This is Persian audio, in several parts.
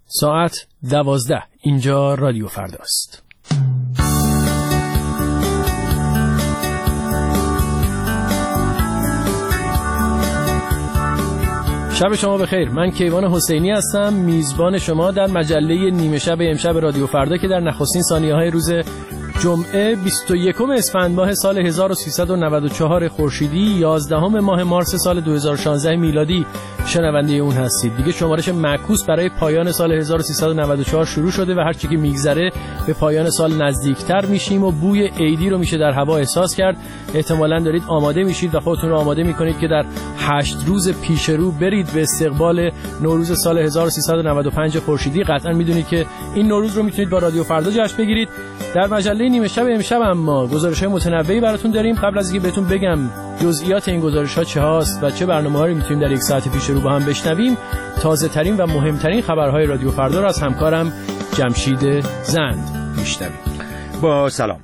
ساعت 12. اینجا رادیو فرداست. شب شما بخیر. من کیوان حسینی هستم، میزبان شما در مجله نیمه شب امشب رادیو فردا که در نخستین ثانیه‌های روز جمعه 21 اسفند ماه سال 1394 خورشیدی 11 ماه مارس سال 2016 میلادی شنونده اون هستید. دیگه شمارش معکوس برای پایان سال 1394 شروع شده و هر چی که میگذره به پایان سال نزدیکتر میشیم و بوی عیدی رو میشه در هوا احساس کرد. احتمالاً دارید آماده میشید و خودتون رو آماده میکنید که در 8 روز پیش رو برید به استقبال نوروز سال 1395 خورشیدی. قطعاً میدونید که این نوروز رو میتونید با رادیو فردا جشن بگیرید. در مجله نیمه شب امشب اما گزارش‌های متنوعی براتون داریم. قبل از اینکه بهتون بگم جزئیات این گزارش‌ها چه هاست و چه برنامه‌هایی میتونیم در یک ساعت پیش رو با هم بشنویم، تازه‌ترین و مهمترین خبرهای رادیو فردا رو از همکارم جمشید زند میشنویم. با سلام.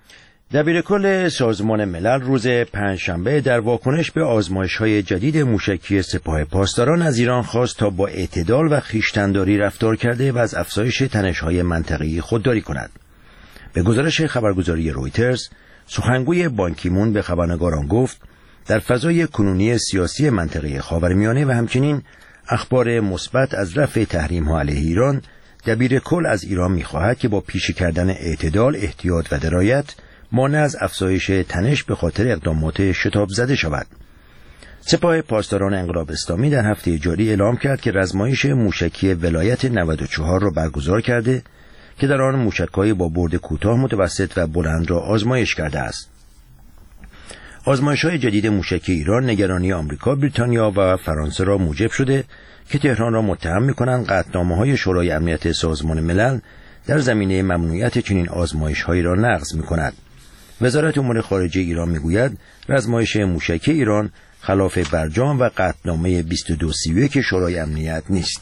دبیرکل سازمان ملل روز پنجشنبه در واکنش به آزمایش‌های جدید موشکی سپاه پاسداران از ایران خواست تا با اعتدال و خویشتن‌داری رفتار کرده و از افزایش تنش‌های منطقه‌ای خودداری کند. به گزارش خبرگزاری رویترز، سخنگوی بان کی مون به خبرنگاران گفت در فضای کنونی سیاسی منطقه خاورمیانه و همچنین اخبار مثبت از رفع تحریم‌ها علیه ایران، دبیرکل از ایران می‌خواهد که با پیشه کردن اعتدال، احتیاط و درایت مانع از افزایش تنش به خاطر اقدامات شتاب زده شود. سپاه پاسداران انقلاب اسلامی در هفته جاری اعلام کرد که رزمایش موشکی ولایت 94 را برگزار کرده که در آن موشک‌های با برد کوتاه، متوسط و بلند را آزمایش کرده است. آزمایش‌های جدید موشکی ایران نگرانی آمریکا، بریتانیا و فرانسه را موجب شده که تهران را متهم می‌کنند قطعنامه‌های شورای امنیت سازمان ملل در زمینه ممنوعیت چنین آزمایش‌هایی را نقض می‌کند. وزارت امور خارجه ایران می‌گوید رزمایش موشکی ایران خلاف برجام و قطعنامه 2231 شورای امنیت نیست.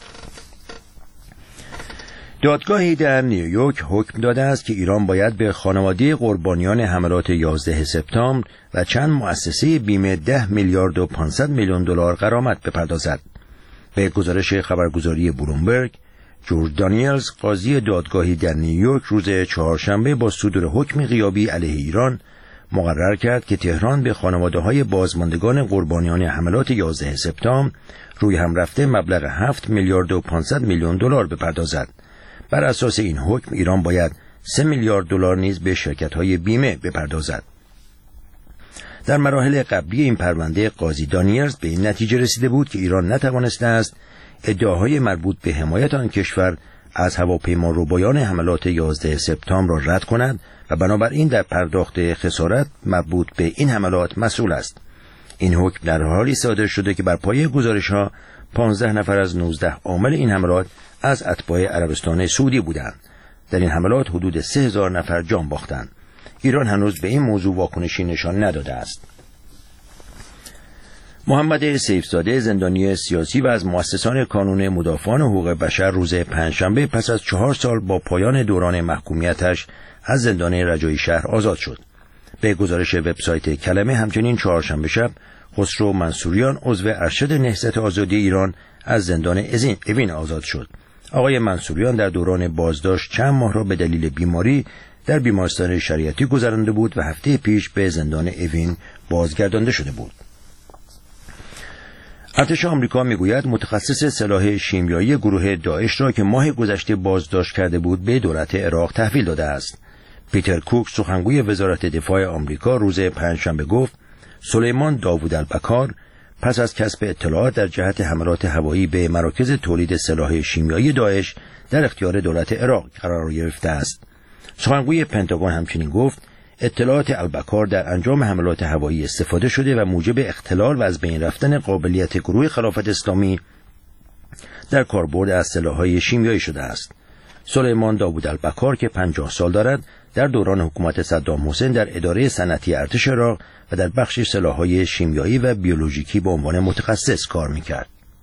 دادگاهی در نیویورک حکم داده است که ایران باید به خانواده قربانیان حملات 11 سپتامبر و چند مؤسسه بیمه 10 میلیارد و 500 میلیون دلار غرامت بپردازد. به گزارش خبرگزاری بلومبرگ، جورج دانیلز، قاضی دادگاهی در نیویورک روز چهارشنبه با صدور حکم غیابی علیه ایران مقرر کرد که تهران به خانواده‌های بازماندگان قربانیان حملات 11 سپتامبر روی هم رفته مبلغ 7 میلیارد و 500 میلیون دلار بپردازد. بر اساس این حکم ایران باید 3 میلیارد دلار نیز به شرکت‌های بیمه بپردازد. در مراحل قبلی این پرونده قاضی دانیلز به این نتیجه رسیده بود که ایران نتوانسته است ادعاهای مربوط به حمایت آن کشور از هواپیماروبایان حملات 11 سپتامبر را رد کند و بنابراین در پرداخت خسارت مربوط به این حملات مسئول است. این حکم در حالی صادر شده که بر پایه گزارش‌ها 15 نفر از 19 عامل این حملات از اتباع عربستان سعودی بودند. در این حملات حدود 3000 نفر جان باختند. ایران هنوز به این موضوع واکنشی نشان نداده است. محمد سیفزاده، زندانی سیاسی و از مؤسسان کانون مدافعان حقوق بشر، روز پنجشنبه پس از 4 سال با پایان دوران محکومیتش از زندان رجایی شهر آزاد شد. به گزارش وبسایت کلمه همچنین چهارشنبه شب خسرو منصوریان، عضو ارشد نهضت آزادی ایران، از زندان اوین آزاد شد. آقای منصوریان در دوران بازداشت چند ماه را به دلیل بیماری در بیمارستان شریعتی گذرانده بود و هفته پیش به زندان اوین بازگردانده شده بود. ارتش آمریکا میگوید متخصص سلاح شیمیایی گروه داعش را که ماه گذشته بازداشت کرده بود به دولت عراق تحویل داده است. پیتر کوک، سخنگوی وزارت دفاع آمریکا، روز پنجشنبه گفت سلیمان داوود البکار پس از کسب اطلاعات در جهت حملات هوایی به مراکز تولید سلاح شیمیایی داعش در اختیار دولت عراق قرار گرفته است. سخنگوی پنتاگون همچنین گفت اطلاعات البکار در انجام حملات هوایی استفاده شده و موجب اختلال و از بین رفتن قابلیت گروه خلافت اسلامی در کاربرد از سلاح‌های شیمیایی شده است. سلیمان داوود البکار که 50 سال دارد در دوران حکومت صدام حسین در اداره صنعتی ارتش عراق و در بخش سلاح‌های شیمیایی و بیولوژیکی به عنوان متخصص کار می‌کرد.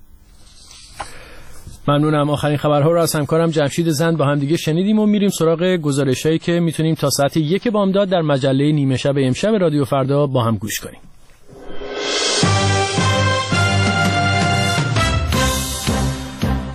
ممنونم. آخرین خبرها رو از همکارم جمشید زند با هم دیگه شنیدیم و میریم سراغ گزارشایی که میتونیم تا ساعت 1 بامداد در مجله نیمه شب امشب رادیو فردا با هم گوش کنیم.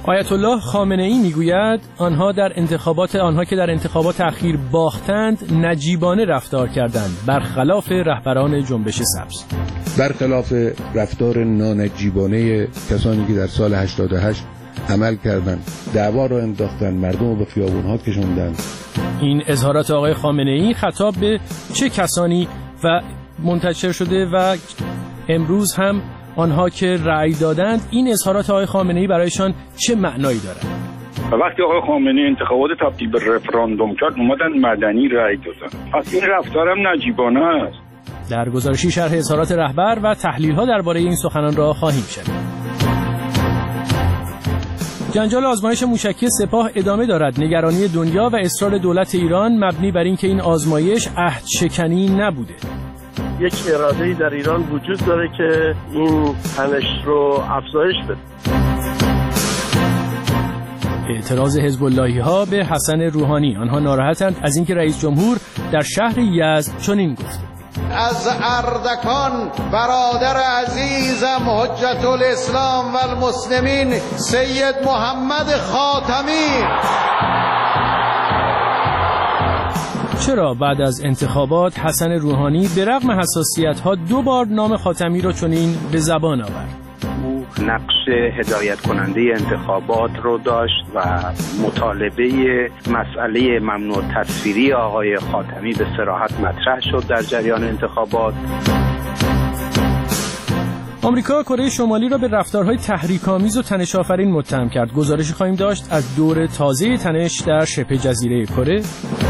آیت الله خامنه ای میگوید آنها که در انتخابات اخیر باختند نجیبانه رفتار کردند، برخلاف رهبران جنبش سبز. برخلاف رفتار نانجیبانه کسانی که در سال 88 عمل کردند، دعوا را انداختند، مردم رو به خیابون‌ها کشوندند. این اظهارات آقای خامنه ای خطاب به چه کسانی و منتشر شده و امروز هم آنها که رأی دادند این اظهارات آقای خامنه ای برایشان چه معنایی دارد؟ وقتی آقای خامنه ای انتخابات تبدیل به رفراندوم کرد اومدن مدنی رأی دادن. پس این رفتارم نجیبانه است. در گزارشی شرح اظهارات رهبر و تحلیل‌ها درباره این سخنان را خواهیم شنید. جنجال آزمایش موشکی سپاه ادامه دارد. نگرانی دنیا و اصرار دولت ایران مبنی بر اینکه این آزمایش عهدشکنی نبوده. یک اراده‌ای در ایران وجود داره که این تنش رو افزایش بده. اعتراض حزب اللهی‌ها به حسن روحانی. آنها ناراحتند از اینکه رئیس جمهور در شهر یزد چنین گفت: از اردکان برادر عزیزم حجت الاسلام و المسلمین سید محمد خاتمی. چرا بعد از انتخابات حسن روحانی به رغم حساسیت‌ها 2 بار نام خاتمی را چنین به زبان آورد؟ او نقش هدایت کننده انتخابات رو داشت و مطالبه مسئله ممنوع تصویری آقای خاتمی به صراحت مطرح شد در جریان انتخابات. آمریکا کره شمالی را به رفتارهای تحریک‌آمیز و تنش‌آفرین متهم کرد. گزارشی خواهیم داشت از دور تازه تنش در شبه جزیره کره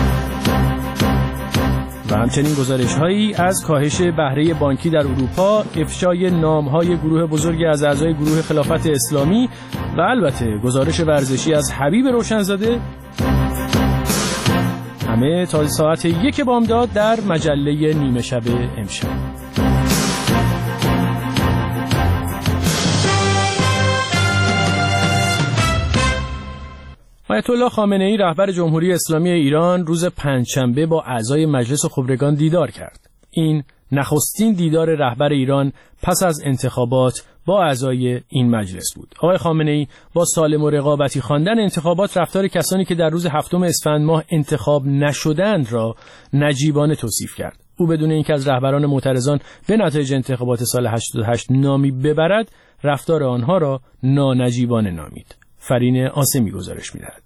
و همچنین گزارش‌هایی از کاهش بهره بانکی در اروپا، افشای نام‌های گروه بزرگی از اعضای گروه خلافت اسلامی و البته گزارش ورزشی از حبیب روشنزاده، همه تا ساعت 1 بامداد در مجله نیمه شب امشب. آیت الله خامنه ای رهبر جمهوری اسلامی ایران روز پنجشنبه با اعضای مجلس خبرگان دیدار کرد. این نخستین دیدار رهبر ایران پس از انتخابات با اعضای این مجلس بود. آقای خامنه ای با سالم و رقابتی خواندن انتخابات رفتار کسانی که در روز 7 اسفند ماه انتخاب نشدند را نجیبانه توصیف کرد. او بدون اینکه از رهبران معترضان به نتایج انتخابات سال 88 نامی ببرد، رفتار آنها را نانجیبانه نامید. فرین آسمی گزارش می‌دهد.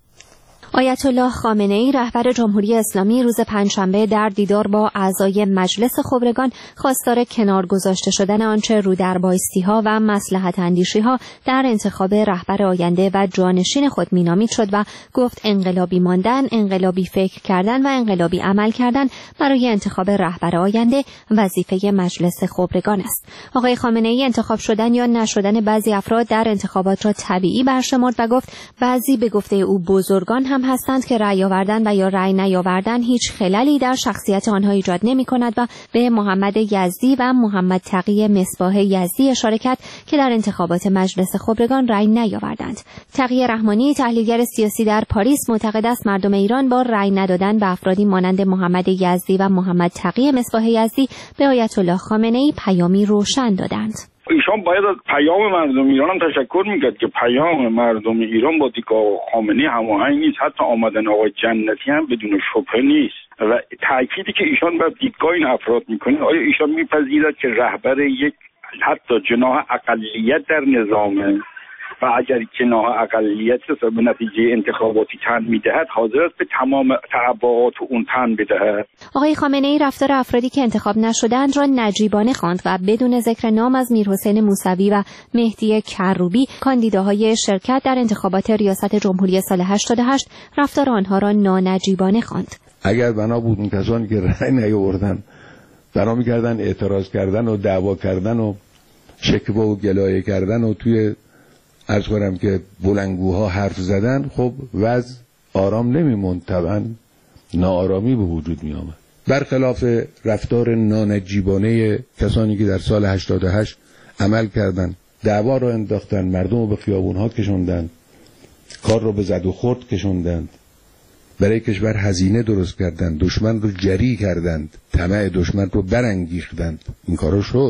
آیت الله خامنه ای رهبر جمهوری اسلامی روز پنجشنبه در دیدار با اعضای مجلس خبرگان خواستار کنار گذاشته شدن آنچه رو در بایستی‌ها و مصلحت اندیشی‌ها در انتخاب رهبر آینده و جانشین خود مینامید شد و گفت انقلابی ماندن، انقلابی فکر کردن و انقلابی عمل کردن برای انتخاب رهبر آینده وظیفه مجلس خبرگان است. آقای خامنه ای انتخاب شدن یا نشدن بعضی افراد در انتخابات را طبیعی برشمرد و گفت بعضی به گفته او بزرگان هم هستند که رأی آوردن و یا رأی نیاوردن هیچ خللی در شخصیت آنها ایجاد نمی‌کند و به محمد یزدی و محمد تقی مصباح یزدی اشاره کرد که در انتخابات مجلس خبرگان رأی نیاوردند. تقی رحمانی تحلیلگر سیاسی در پاریس معتقد است مردم ایران با رأی ندادن به افرادی مانند محمد یزدی و محمد تقی مصباح یزدی به آیت الله خامنه ای پیامی روشن دادند. ایشان باید از پیام مردم ایران هم تشکر میکرد که پیام مردم ایران با دیدگاه خامنه‌ای هماهنگ نیست. حتی آمدن آقای جنتی هم بدون شبهه نیست و تأکیدی که ایشان بر دیدگاه این افراد میکنه، آیا ایشان میپذیرد که رهبر یک حتی جناح اقلیت در نظامه و اگر جناح اقلیت به نتیجه انتخاباتی تن میدهد حاضر است به تمام تبعات اون تن بدهد؟ آقای خامنه ای رفتار افرادی که انتخاب نشدند را نجیبانه خواند و بدون ذکر نام از میرحسین موسوی و مهدی کروبی کاندیداهای شرکت در انتخابات ریاست جمهوری سال 88 رفتار آنها را نانجیبانه خواند. اگر بنا بود اون کسانی که رأی نیاوردن بنا می‌کردن اعتراض کردن و دعوا کردن و شکوه و گلایه کردن و توی عرض کنم که بلندگوها حرف زدن، خب وضع آرام نمیموند، طبعا ناآرامی به وجود می آمد. برخلاف رفتار نانجیبانه کسانی که در سال 88 عمل کردند، دعوا را انداختند، مردم رو به خیابونها کشوندند، کار رو به زد و خورد کشوندند، برای کشور هزینه درست کردند، دشمن رو جری کردند، طمع دشمن رو برانگیختند. این کارا شد.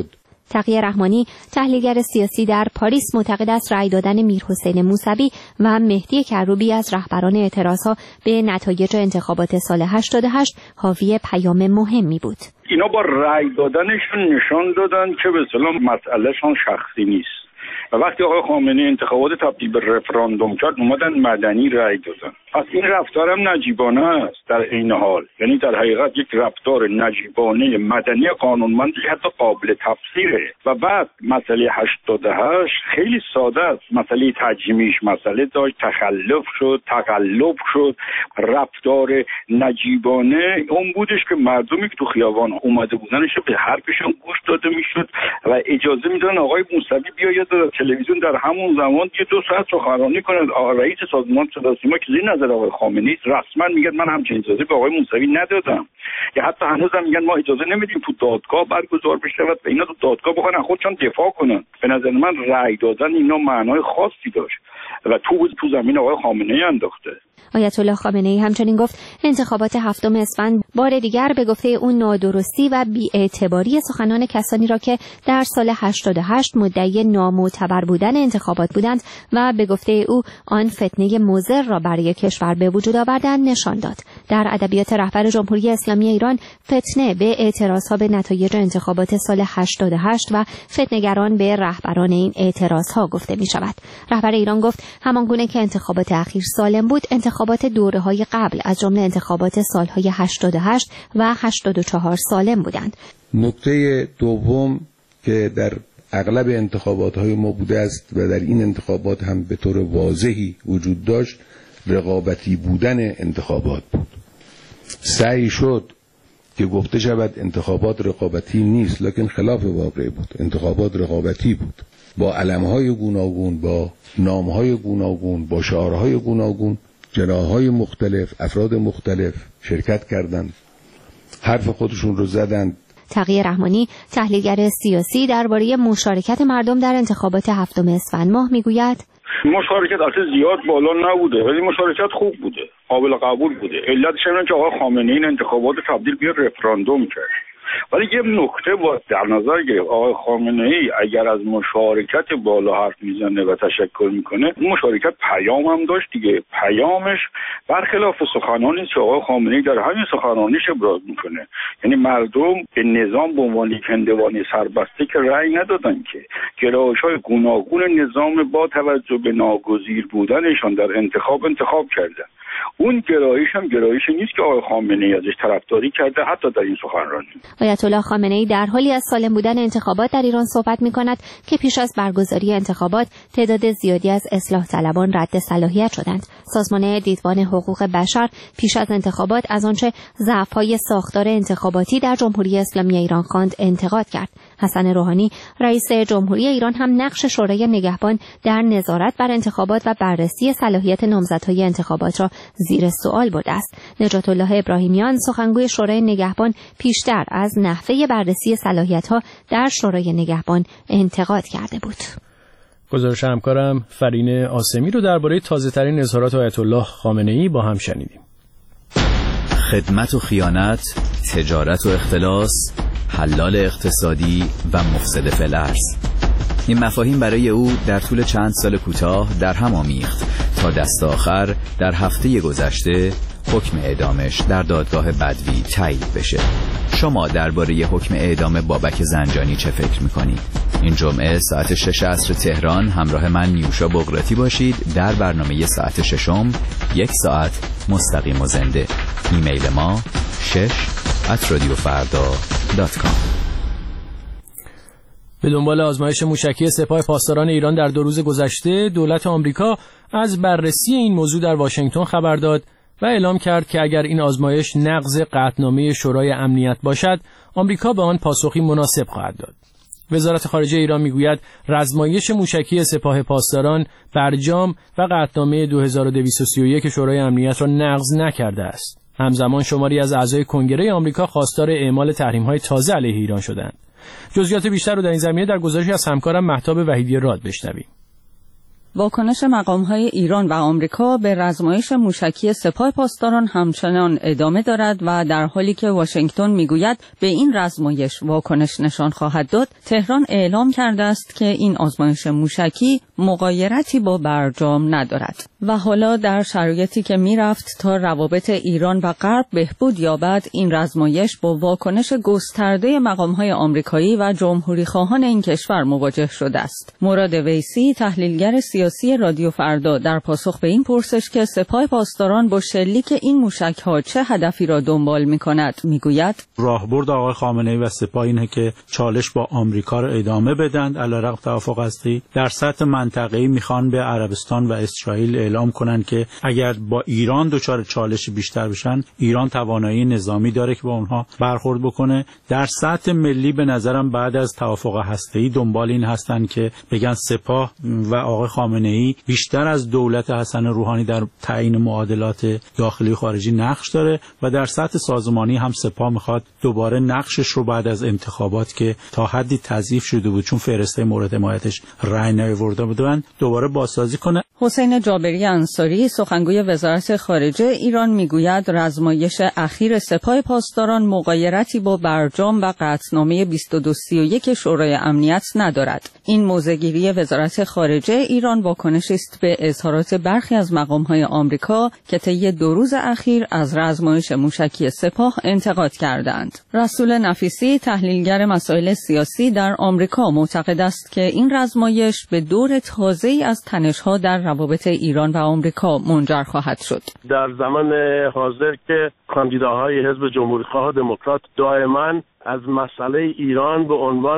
تقی رحمانی، تحلیلگر سیاسی در پاریس، معتقد است رأی دادن میرحسین موسوی و مهدی کروبی از رهبران اعتراضها به نتایج انتخابات سال 88 حاوی پیام مهمی بود. اینا با رأی دادنشون نشان دادن که به اصطلاح مسئلهشون شخصی نیست. و وقتی آقای خامنه‌ای انتخابات تبدیل به رفراندوم کرد، اومدن مدنی رأی دادن. پس این رفتار هم نجیبانه است در عین حال. یعنی در حقیقت یک رفتار نجیبانه مدنی قانونمندی حتی قابل تفسیره. و بعد مسئله 88 خیلی ساده است. مسئله تجمیش مسئله داشت، تخلف شد، تقلب شد. رفتار نجیبانه اون بودش که مردمی که تو خیابان اومده بودنش به حرفشون گوش داده میشد و اجازه میدادن آقای موسوی بیاید تلویزیون در همون زمان یه 2 ساعت سخنرانی کنه. رئیس سازمان صدا و سیما که زیر نظر آقای خامنه‌ای رسما میگه من همچین اجازه به آقای موسوی ندادم. یا حتی هنوزم میگن ما اجازه نمیدیم تو دادگاه برگزار بشه و اینا تو دادگاه بخوان خودشون دفاع کنن. به نظر من رأی دادن اینا معنای خاصی داشت و تو زمین آقای خامنه‌ای انداخته. آیت الله خامنه‌ای همچنین گفت انتخابات 7 اسفند بار دیگر به گفته او نادرستی و بی‌اعتباری سخنان کسانی را که در سال 88 مدعی نامعتبر بودن انتخابات بودند و به گفته او آن فتنه مضر را برای کشور به وجود آوردند نشان داد. در ادبیات رهبر جمهوری اسلامی ایران فتنه به اعتراضها به نتایج انتخابات سال 88 و فتنه‌گران به رهبران این اعتراضها گفته می شود. رهبر ایران گفت همانگونه که انتخابات اخیر سالم بود، انتخابات دوره‌های قبل از جمله انتخابات سالهای 88 و 84 سالم بودند. نکته دوم که در اغلب انتخابات‌های ما بوده است و در این انتخابات هم به طور واضحی وجود داشت، رقابتی بودن انتخابات بود. سعی شد که گفته شود انتخابات رقابتی نیست، لکن خلاف واقع بود. انتخابات رقابتی بود، با علم‌های گوناگون، با نام‌های گوناگون، با شعارهای گوناگون. جناح‌های مختلف، افراد مختلف شرکت کردند، حرف خودشون رو زدند. تقی رحمانی، تحلیلگر سیاسی، درباره مشارکت مردم در انتخابات 7 اسفند ماه میگوید مشارکت البته زیاد بالا نبوده ولی مشارکت خوب بوده، قابل قبول بوده. علتش اینه که آقای خامنه‌ای این انتخابات تبدیل به رفراندوم کرد. ولی یه نکته باید در نظر گرفت. آقای خامنه‌ای اگر از مشارکت بالا حرف میزنه و تشکر میکنه، اون مشارکت پیام هم داشت دیگه. پیامش برخلاف سخنانی است که آقای خامنه‌ای در همین سخنرانیش ابراز میکنه. یعنی مردم به نظام به عنوان هندوانه سربسته که رأی ندادن، که گرایش‌های گوناگون نظام با توجه به ناگزیر بودنشان در انتخاب کردن. اون گرایش هم گرایشی نیست که آقای خامنه‌ای ازش طرفداری کرده حتی در این سخنرانی. آیت الله خامنه‌ای در حالی از سالم بودن انتخابات در ایران صحبت می‌کند که پیش از برگزاری انتخابات تعداد زیادی از اصلاح طلبان رد صلاحیت شدند. سازمان دیدبان حقوق بشر پیش از انتخابات از آنچه ضعف‌های ساختار انتخاباتی در جمهوری اسلامی ایران خواند انتقاد کرد. حسن روحانی رئیس جمهوری ایران هم نقش شورای نگهبان در نظارت بر انتخابات و بررسی صلاحیت نامزدهای انتخابات را زیر سوال برده است. نجات الله ابراهیمیان سخنگوی شورای نگهبان پیشتر از نحوه بررسی صلاحیت‌ها در شورای نگهبان انتقاد کرده بود. گزارش همکارم فرین آسمی رو درباره تازه‌ترین اظهارات آیت الله خامنه‌ای با هم شنیدیم. خدمت و خیانت، تجارت و اختلاس، حلال اقتصادی و مفسد فی الارض. این مفاهیم برای او در طول چند سال کوتاه در هم آمیخت تا دست آخر در هفته گذشته حکم اعدامش در دادگاه بدوی تایید بشه. شما درباره حکم اعدام بابک زنجانی چه فکر میکنید؟ این جمعه ساعت 6 عصر تهران همراه من نیوشا بغراتی باشید در برنامه ساعت 6 1 ساعت مستقیم و زنده. ایمیل ما 6@radiofarda.com. به دنبال آزمایش موشکی سپاه پاسداران ایران در 2 روز گذشته، دولت آمریکا از بررسی این موضوع در واشنگتن خبر داد و اعلام کرد که اگر این آزمایش نقض قطعنامه شورای امنیت باشد، آمریکا به آن پاسخی مناسب خواهد داد. وزارت خارجه ایران میگوید رزمایش موشکی سپاه پاسداران برجام و قطعنامه 2231 شورای امنیت را نقض نکرده است. همزمان شماری از اعضای کنگره آمریکا خواستار اعمال تحریم‌های تازه علیه ایران شدند. جزئیات بیشتر رو در این زمینه در گزارشی از همکارم مهتاب وحیدی راد بشنویم. واکنش مقام‌های ایران و آمریکا به رزمایش موشکی سپاه پاسداران همچنان ادامه دارد و در حالی که واشنگتن میگوید به این رزمایش واکنش نشان خواهد داد، تهران اعلام کرده است که این آزمایش موشکی مغایرتی با برجام ندارد. و حالا در شرایطی که میرفت تا روابط ایران و غرب بهبود یابد، این رزمایش با واکنش گسترده مقام‌های آمریکایی و جمهوری خواهان این کشور مواجه شده است. مراد ویسی، تحلیلگر سیاسی رادیو فردا، در پاسخ به این پرسش که سپاه پاسداران با شلیک این موشک‌ها چه هدفی را دنبال می‌کند، میگوید راهبرد آقای خامنه‌ای و سپاه اینه که چالش با آمریکا را ادامه بدند علیرغم توافق هستی. در سطح منطقه‌ای میخوان به عربستان و اسرائیل اعلام کنند که اگر با ایران دچار چالش بیشتر بشن، ایران توانایی نظامی داره که با اونها برخورد بکنه. در سطح ملی به نظرم بعد از توافق هسته‌ای دنبال این هستن که بگن سپاه و آقای خامنه‌ای بیشتر از دولت حسن روحانی در تعیین معادلات داخلی و خارجی نقش داره و در سطح سازمانی هم سپاه میخواد دوباره نقشش رو بعد از انتخابات که تا حدی تضعیف شده بود چون فهرسته مورد حمایتش رأی نیاورده بودن دوباره بازسازی کنه. حسین جابری انصاری، سخنگوی وزارت خارجه ایران، میگوید رزمایش اخیر سپاه پاسداران مغایرتی با برجام و قطعنامه 2231 شورای امنیت ندارد. این موضع‌گیری وزارت خارجه ایران واکنشی است به اظهارات برخی از مقام‌های آمریکا که طی 2 روز اخیر از رزمایش موشکی سپاه انتقاد کردند. رسول نفیسی، تحلیلگر مسائل سیاسی در آمریکا، معتقد است که این رزمایش به دور تازه‌ای از تنش‌ها در روابط ایران و آمریکا منجر خواهد شد. در زمان حاضر که کاندیداهای حزب جمهوری‌خواه و دموکرات دائما از مسئله ایران به عنوان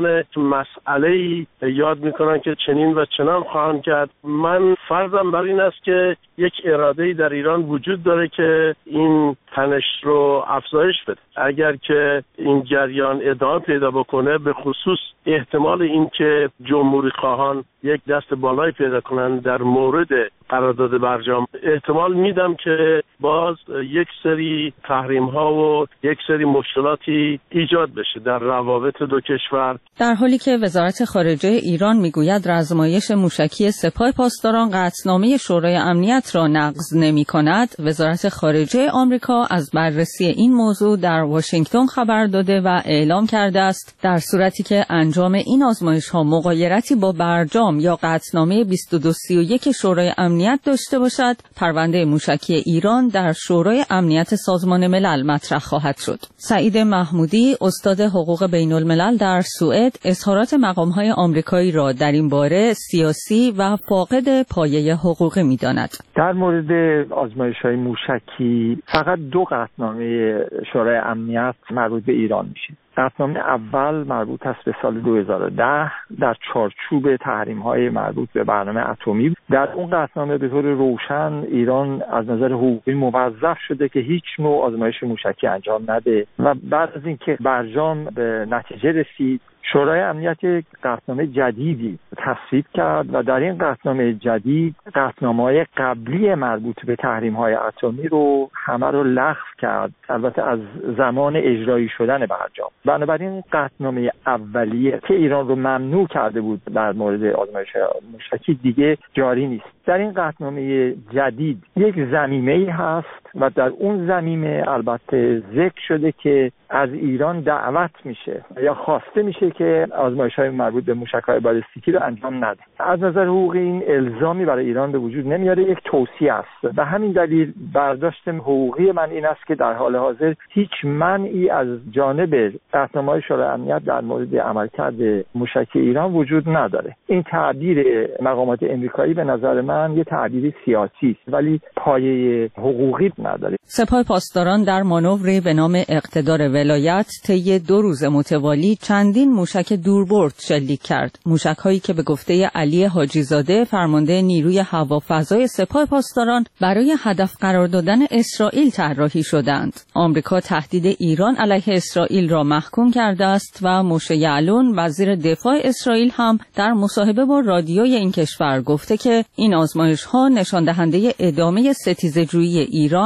مسئله‌ای یاد میکنن که چنین و چنان خواهند کرد، من فرضم بر این است که یک اراده‌ای در ایران وجود داره که این تنش رو افزایش بده. اگر که این جریان ادامه پیدا بکنه، به خصوص احتمال این که جمهوری خواهان یک دست بالایی پیدا کنن در مورد قرارداد برجام، احتمال میدم که باز یک سری تحریم‌ها و یک سری مشکلاتی ایجاد بشه در روابط دو کشور. در حالی که وزارت خارجه ایران میگوید رزمایش موشکی سپاه پاسداران قطعنامه شورای امنیت را نقض نمی‌کند، وزارت خارجه آمریکا از بررسی این موضوع در واشنگتن خبر داده و اعلام کرده است در صورتی که انجام این آزمایش‌ها مغایرتی با برجام یا قطعنامه 2231 شورای امنیت داشته باشد، پرونده موشکی ایران در شورای امنیت سازمان ملل مطرح خواهد شد. سعید محمودی، استاد حقوق بین الملل در سوئد، اظهارات مقام‌های آمریکایی را در این باره سیاسی و فاقد پایه حقوقی می‌داند. در مورد آزمایش‌های موشکی فقط 2 قطعنامه شورای امنیت مربوط به ایران میشه. قطعنامه اول مربوط است به سال 2010 در چارچوب تحریم‌های مربوط به برنامه اتمی. در اون قطعنامه به طور روشن ایران از نظر حقوقی موظف شده که هیچ نوع آزمایش موشکی انجام نده و بعد از اینکه برجام به نتیجه رسید، شورای امنیت قطعنامه جدیدی تصویب کرد و در این قطعنامه جدید قطعنامه‌های قبلی مربوط به تحریم‌های اتمی رو همه رو لغو کرد، البته از زمان اجرایی شدن برجام. بنابراین قطعنامه اولیه که ایران رو ممنوع کرده بود در مورد آزمایش موشکی دیگه جاری نیست. در این قطعنامه جدید یک ضمیمه‌ای هست و در اون ضمیمه البته ذکر شده که از ایران دعوت میشه یا خواسته میشه که آزمایش‌های مربوط به موشک‌های بالستیکی رو انجام نده. از نظر حقوقی این الزامی برای ایران به وجود نمیاره، یک توصیه است. به همین دلیل برداشت حقوقی من این است که در حال حاضر هیچ منعی از جانب قطعنامه‌های شورای امنیت در مورد عملکرد موشکی ایران وجود نداره. این تعبیر مقامات آمریکایی به نظر من یه تعبیر سیاسی است ولی پایه حقوقی نداره. سپاه پاسداران در مانوری به نام اقتدار ولایت طی 2 روز متوالی چندین موشک دوربرد شلیک کرد. موشک‌هایی که به گفته علی حاجی زاده، فرمانده نیروی هوافضای سپاه پاسداران، برای هدف قرار دادن اسرائیل طراحی شدند. آمریکا تهدید ایران علیه اسرائیل را محکوم کرده است و موشه یعلون، وزیر دفاع اسرائیل، هم در مصاحبه با رادیوی این کشور گفته که این آزمایش‌ها نشان دهنده ادامه ستیزه‌جویی ایران پس از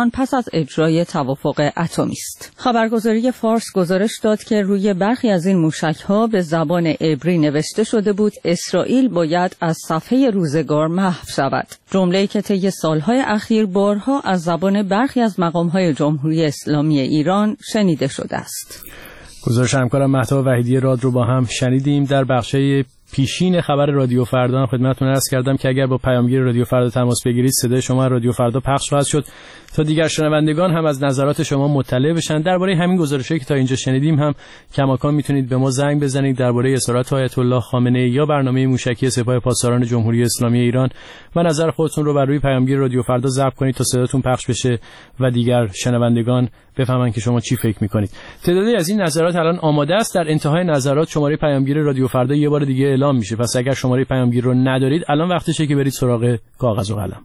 اجرای توافق اتمی است. خبرگزاری فارس گزارش داد که روی برخی از این موشک‌ها به زبان عبری نوشته شده بود اسرائیل باید از صفحه روزگار محو شود. جمله‌ای که طی سالهای اخیر بارها از زبان برخی از مقام‌های جمهوری اسلامی ایران شنیده شده است. گزارش همکارم مهتاب وحیدی راد رو با هم شنیدیم. در بخش پیشین خبر رادیو فردا خدمتتون عرض کردم که اگر با پیامگیر رادیو فردا تماس بگیرید صدای شما رادیو فردا پخش خواهد شد تا دیگر شنوندگان هم از نظرات شما مطلع بشن. درباره همین گزارشایی که تا اینجا شنیدیم هم کماکان میتونید به ما زنگ بزنید درباره اسارت آیت الله خامنه ای یا برنامه موشکی سپاه پاسداران جمهوری اسلامی ایران و نظر خودتون رو بر روی پیامگیر رادیو فردا ضبط کنید تا صداتون پخش بشه و دیگر شنوندگان بفهمن که شما چی فکر میکنید. تعدادی از این نظرات الان آماده است. در انتهای نظرات شماره پیامگیر رادیو فردا یه بار دیگه اعلام میشه. پس اگر شماره پیامگیر رو ندارید الان وقتشه که برید سراغ کاغذ و قلم.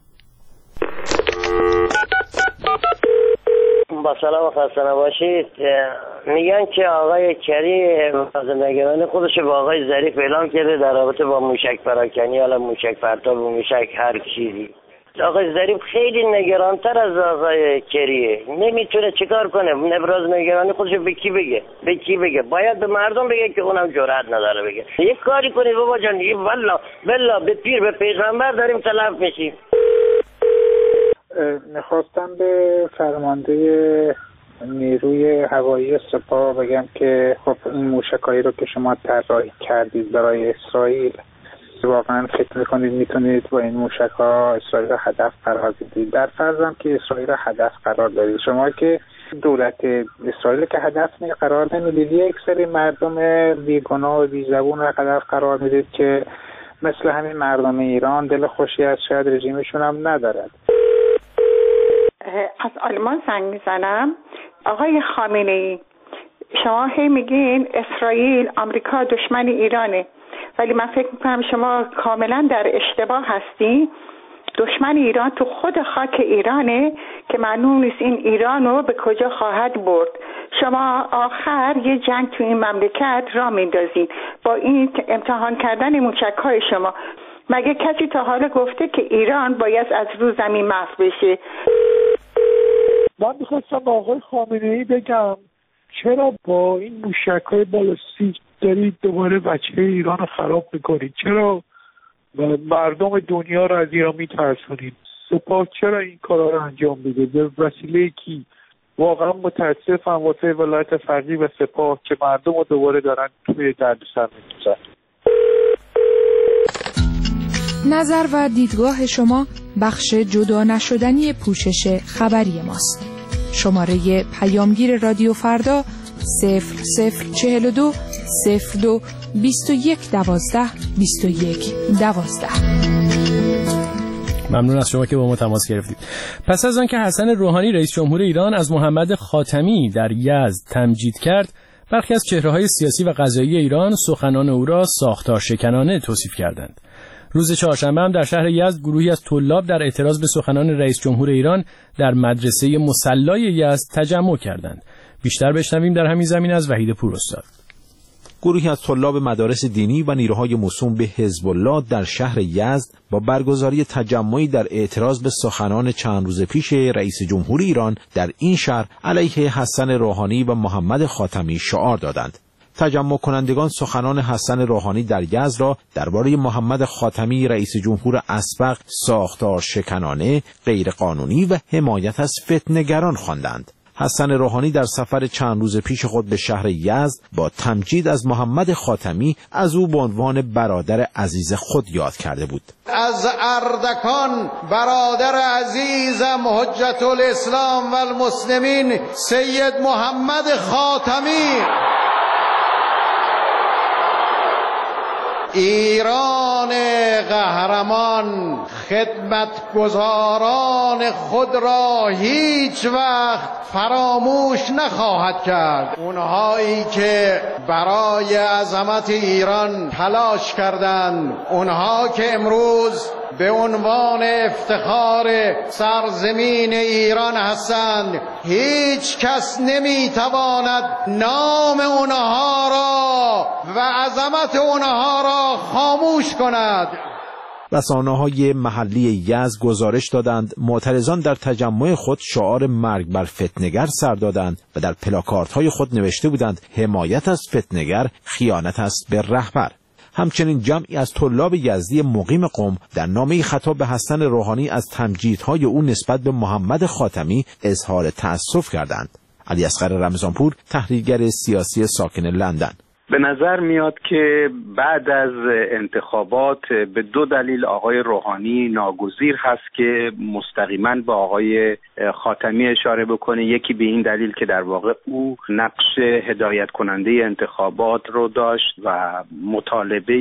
با سلام و خسته نباشید. میگن که آقای کری نگران خودش با آقای ظریف اعلام کرده در رابطه با موشک پراکنی، حالا موشک پرتاب و موشک هر چیزی. آقای ظریف خیلی نگرانتر از آقای کریه. نمیتونه چیکار کنه؟ ابراز نگرانی خودش به کی بگه؟ باید به مردم بگه که اونم جرئت نداره بگه. یک کاری کنید بابا جان، والله به پیر به پیغمبر داریم تلف میشیم. میخواستم به فرمانده نیروی هوایی سپاه بگم که خب این موشکایی رو که شما طراحی کردید برای اسرائیل، واقعا فکر میکنید میتونید با این موشک‌ها اسرائیل رو هدف قرار بدید؟ در فرضم که اسرائیل رو هدف قرار دادید، شما که دولت اسرائیل که هدف قرار نمیدید، یک سری مردم بیگناه و بیزبون رو هدف قرار میدید که مثل همین مردم ایران دل خوشی از شاید رژیمشون هم ندارد. از آلمان زنگ میزنم. آقای خامنه‌ای، شما هی میگین اسرائیل آمریکا دشمن ایرانه، ولی من فکر میکنم شما کاملا در اشتباه هستی. دشمن ایران تو خود خاک ایرانه که معلوم نیست این ایران رو به کجا خواهد برد. شما آخر یه جنگ تو این مملکت را میندازین با این امتحان کردن موشک‌های شما. مگه کسی تا حالا گفته که ایران باید از رو زمین محو بشه؟ من میخواستم با آقای خامنه‌ای بگم چرا با این موشک‌های بالستیک دارید دوباره بچه ایران رو خراب میکنید؟ چرا مردم دنیا رو از ایران میترسونید؟ سپاه چرا این کارا رو انجام میده؟ به وسیله کی؟ واقعا متاسفم واسه ولایت فقیه و سپاه که مردم رو دوباره دارن توی دردسر میندازن. نظر و دیدگاه شما بخش جدا نشدنی پوشش خبری ماست. شماره پیامگیر رادیو فردا 0042 02 21 12 21 12. ممنون از شما که با ما تماس گرفتید. پس از آنکه حسن روحانی رئیس جمهور ایران از محمد خاتمی در یزد تمجید کرد، برخی از چهره‌های سیاسی و قضایی ایران سخنان او را ساختار شکنانه توصیف کردند. روز چهارشنبه هم در شهر یزد گروهی از طلاب در اعتراض به سخنان رئیس جمهور ایران در مدرسه مصلی یزد تجمع کردند. بیشتر بشنویم در همین زمین از وحید پوراستاد. گروهی از طلاب مدارس دینی و نیروهای موسوم به حزب الله در شهر یزد با برگزاری تجمعی در اعتراض به سخنان چند روز پیش رئیس جمهور ایران در این شهر علیه حسن روحانی و محمد خاتمی شعار دادند. تجمع کنندگان سخنان حسن روحانی در یزد را درباره محمد خاتمی رئیس جمهور اسبق ساختار شکنانه، غیرقانونی و حمایت از فتنه‌گران خواندند. حسن روحانی در سفر چند روز پیش خود به شهر یزد با تمجید از محمد خاتمی از او به عنوان برادر عزیز خود یاد کرده بود. از اردکان برادر عزیزم حجت الاسلام و المسلمین سید محمد خاتمی، ایران قهرمان خدمتگزاران خود را هیچ وقت فراموش نخواهد کرد. اونهایی که برای عظمت ایران تلاش کردند، اونها که امروز به عنوان افتخار سرزمین ایران هستند، هیچ کس نمیتواند نام اونها را و عظمت اونها را خاموش کند. رسانه‌های محلی یزد گزارش دادند معترضان در تجمع خود شعار مرگ بر فتنه‌گر سر دادند و در پلاکاردهای خود نوشته بودند حمایت از فتنه‌گر خیانت است به رهبر. همچنین جمعی از طلاب یزدی مقیم قم در نامه‌ای خطاب به حسن روحانی از تمجیدهای او نسبت به محمد خاتمی اظهار تأسف کردند. علی اصغر رمضانپور، تحلیلگر سیاسی ساکن لندن: به نظر میاد که بعد از انتخابات به دو دلیل آقای روحانی ناگزیر هست که مستقیما با آقای خاتمی اشاره بکنه. یکی به این دلیل که در واقع او نقش هدایت کننده انتخابات رو داشت و مطالبه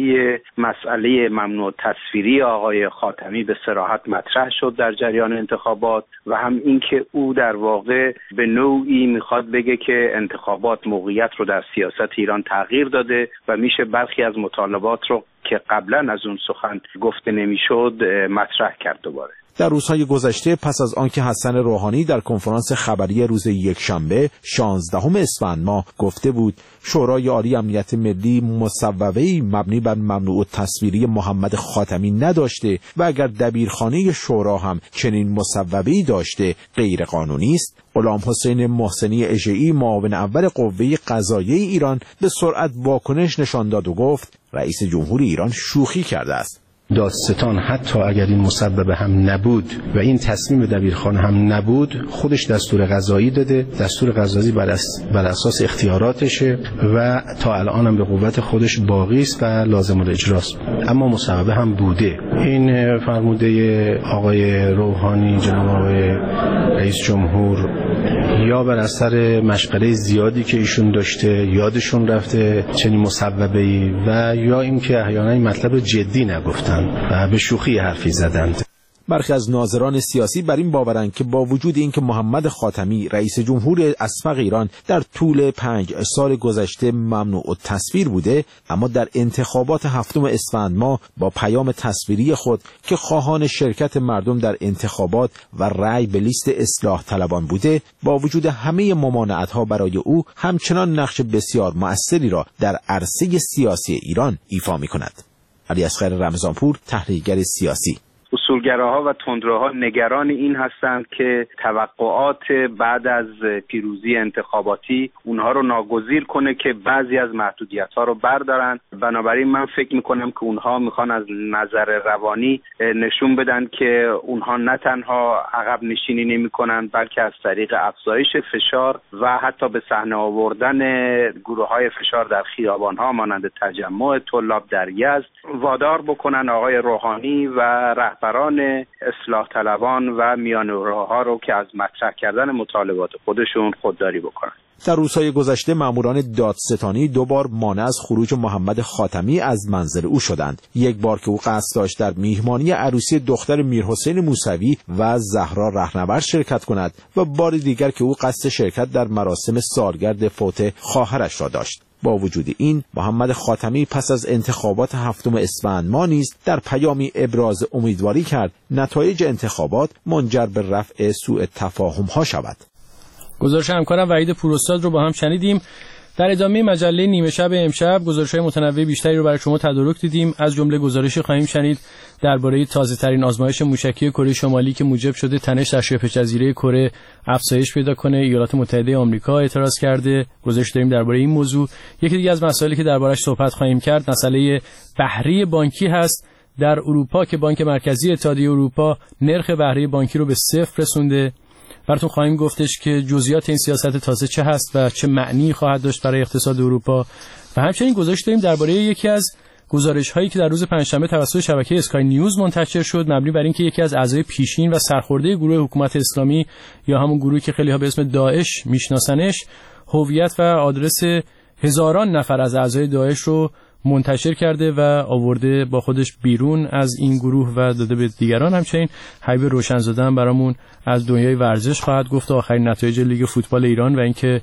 مسئله ممنوع تصویری آقای خاتمی به صراحت مطرح شد در جریان انتخابات، و هم این که او در واقع به نوعی میخواد بگه که انتخابات موقعیت رو در سیاست ایران تغییر داده و میشه برخی از مطالبات رو که قبلا از اون سخن گفته نمیشد مطرح کرد دوباره. در روزهای گذشته پس از آنکه حسن روحانی در کنفرانس خبری روز یکشنبه 16 اسفند ماه گفته بود شورای عالی امنیت ملی مصوبه‌ای مبنی بر ممنوع تصویری محمد خاتمی نداشته و اگر دبیرخانه شورا هم چنین مصوبه‌ای داشته غیر قانونی است، غلام حسین محسنی اژه‌ای معاون اول قوه قضاییه ایران به سرعت واکنش نشان داد و گفت رئیس جمهور ایران شوخی کرده است. دادستان حتی اگر این مسببه هم نبود و این تصمیم دبیرخانه هم نبود، خودش دستور قضایی داده، دستور قضایی بر اساس اختیاراتشه و تا الان هم به قوت خودش باقی است و لازم الاجراست. اما مسببه هم بوده. این فرموده آقای روحانی، جناب آقای رئیس جمهور، یا بر اثر مشغله زیادی که ایشون داشته یادشون رفته چنین مسببه‌ای، و یا اینکه احیانا این مطلب جدی نگفتن و به شوخی حرفی زدند. برخی از ناظران سیاسی بر این باورند که با وجود اینکه محمد خاتمی رئیس جمهور اسبق ایران در طول 5 سال گذشته ممنوع تصویر بوده، اما در انتخابات 7 اسفند ماه با پیام تصویری خود که خواهان شرکت مردم در انتخابات و رأی به لیست اصلاح طلبان بوده، با وجود همه ممانعت‌ها برای او همچنان نقش بسیار مؤثری را در عرصه سیاسی ایران ایفا می‌کند. علی اصغر رمضانپور، تحلیلگر سیاسی: اصولگراها و تندروها نگران این هستند که توقعات بعد از پیروزی انتخاباتی اونها رو ناگزیر کنه که بعضی از محدودیت‌ها رو بردارن. بنابراین من فکر میکنم که اونها میخوان از نظر روانی نشون بدن که اونها نه تنها عقب نشینی نمیکنن، بلکه از طریق افزایش فشار و حتی به صحنه آوردن گروه‌های فشار در خیابان‌ها مانند تجمع طلاب در یزد وادار بکنن آقای روحانی و رهبران اصلاح طلبان و میانه‌روها رو که از مطرح کردن مطالبات خودشون خودداری بکنن. در روزهای گذشته ماموران دادستانی 2 بار مانع از خروج محمد خاتمی از منزل او شدند. یک بار که او قصد داشت در میهمانی عروسی دختر میرحسین موسوی و زهرا رهنورد شرکت کند و بار دیگر که او قصد شرکت در مراسم سالگرد فوت خواهرش را داشت. با وجود این، محمد خاتمی پس از انتخابات 7 اسفند ماه نیز در پیامی ابراز امیدواری کرد نتایج انتخابات منجر به رفع سوء تفاهم‌ها شود. گزارش همکارم وحید پوراستاد رو با هم شنیدیم. در ادامه مجله نیمه شب امشب گزارش‌های متنوع بیشتری رو برای شما تدارک دیدیم. از جمله گزارشی خواهیم شنید درباره تازه‌ترین آزمایش موشکی کره شمالی که موجب شده تنش در شبه جزیره کره افزایش پیدا کنه. ایالات متحده آمریکا اعتراض کرده. گزارش داریم درباره این موضوع. یکی دیگه از مسائلی که درباره‌اش صحبت خواهیم کرد مسئله بهره بانکی هست در اروپا که بانک مرکزی اتحادیه اروپا نرخ بهره بانکی رو به 0 رسونده. براتون خواهیم گفتش که جزئیات این سیاست تازه چه هست و چه معنی خواهد داشت برای اقتصاد اروپا. و همچنین گزارش داریم درباره یکی از گزارش‌هایی که در روز پنجشنبه توسط شبکه اسکای نیوز منتشر شد، مبنی بر اینکه یکی از اعضای پیشین و سرخورده گروه حکومت اسلامی یا همون گروهی که خیلی‌ها به اسم داعش میشناسنش، هویت و آدرس هزاران نفر از اعضای داعش رو منتشر کرده و آورده با خودش بیرون از این گروه و داده به دیگران. همچنین حبیب روشنزاده هم برامون از دنیای ورزش خواهد گفت و آخرین نتایج لیگ فوتبال ایران و اینکه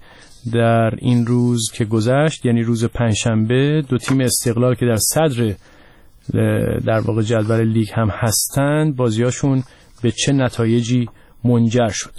در این روز که گذشت، یعنی روز پنجشنبه، 2 تیم استقلال که در صدر در واقع جدول لیگ هم هستند بازیاشون به چه نتایجی منجر شد.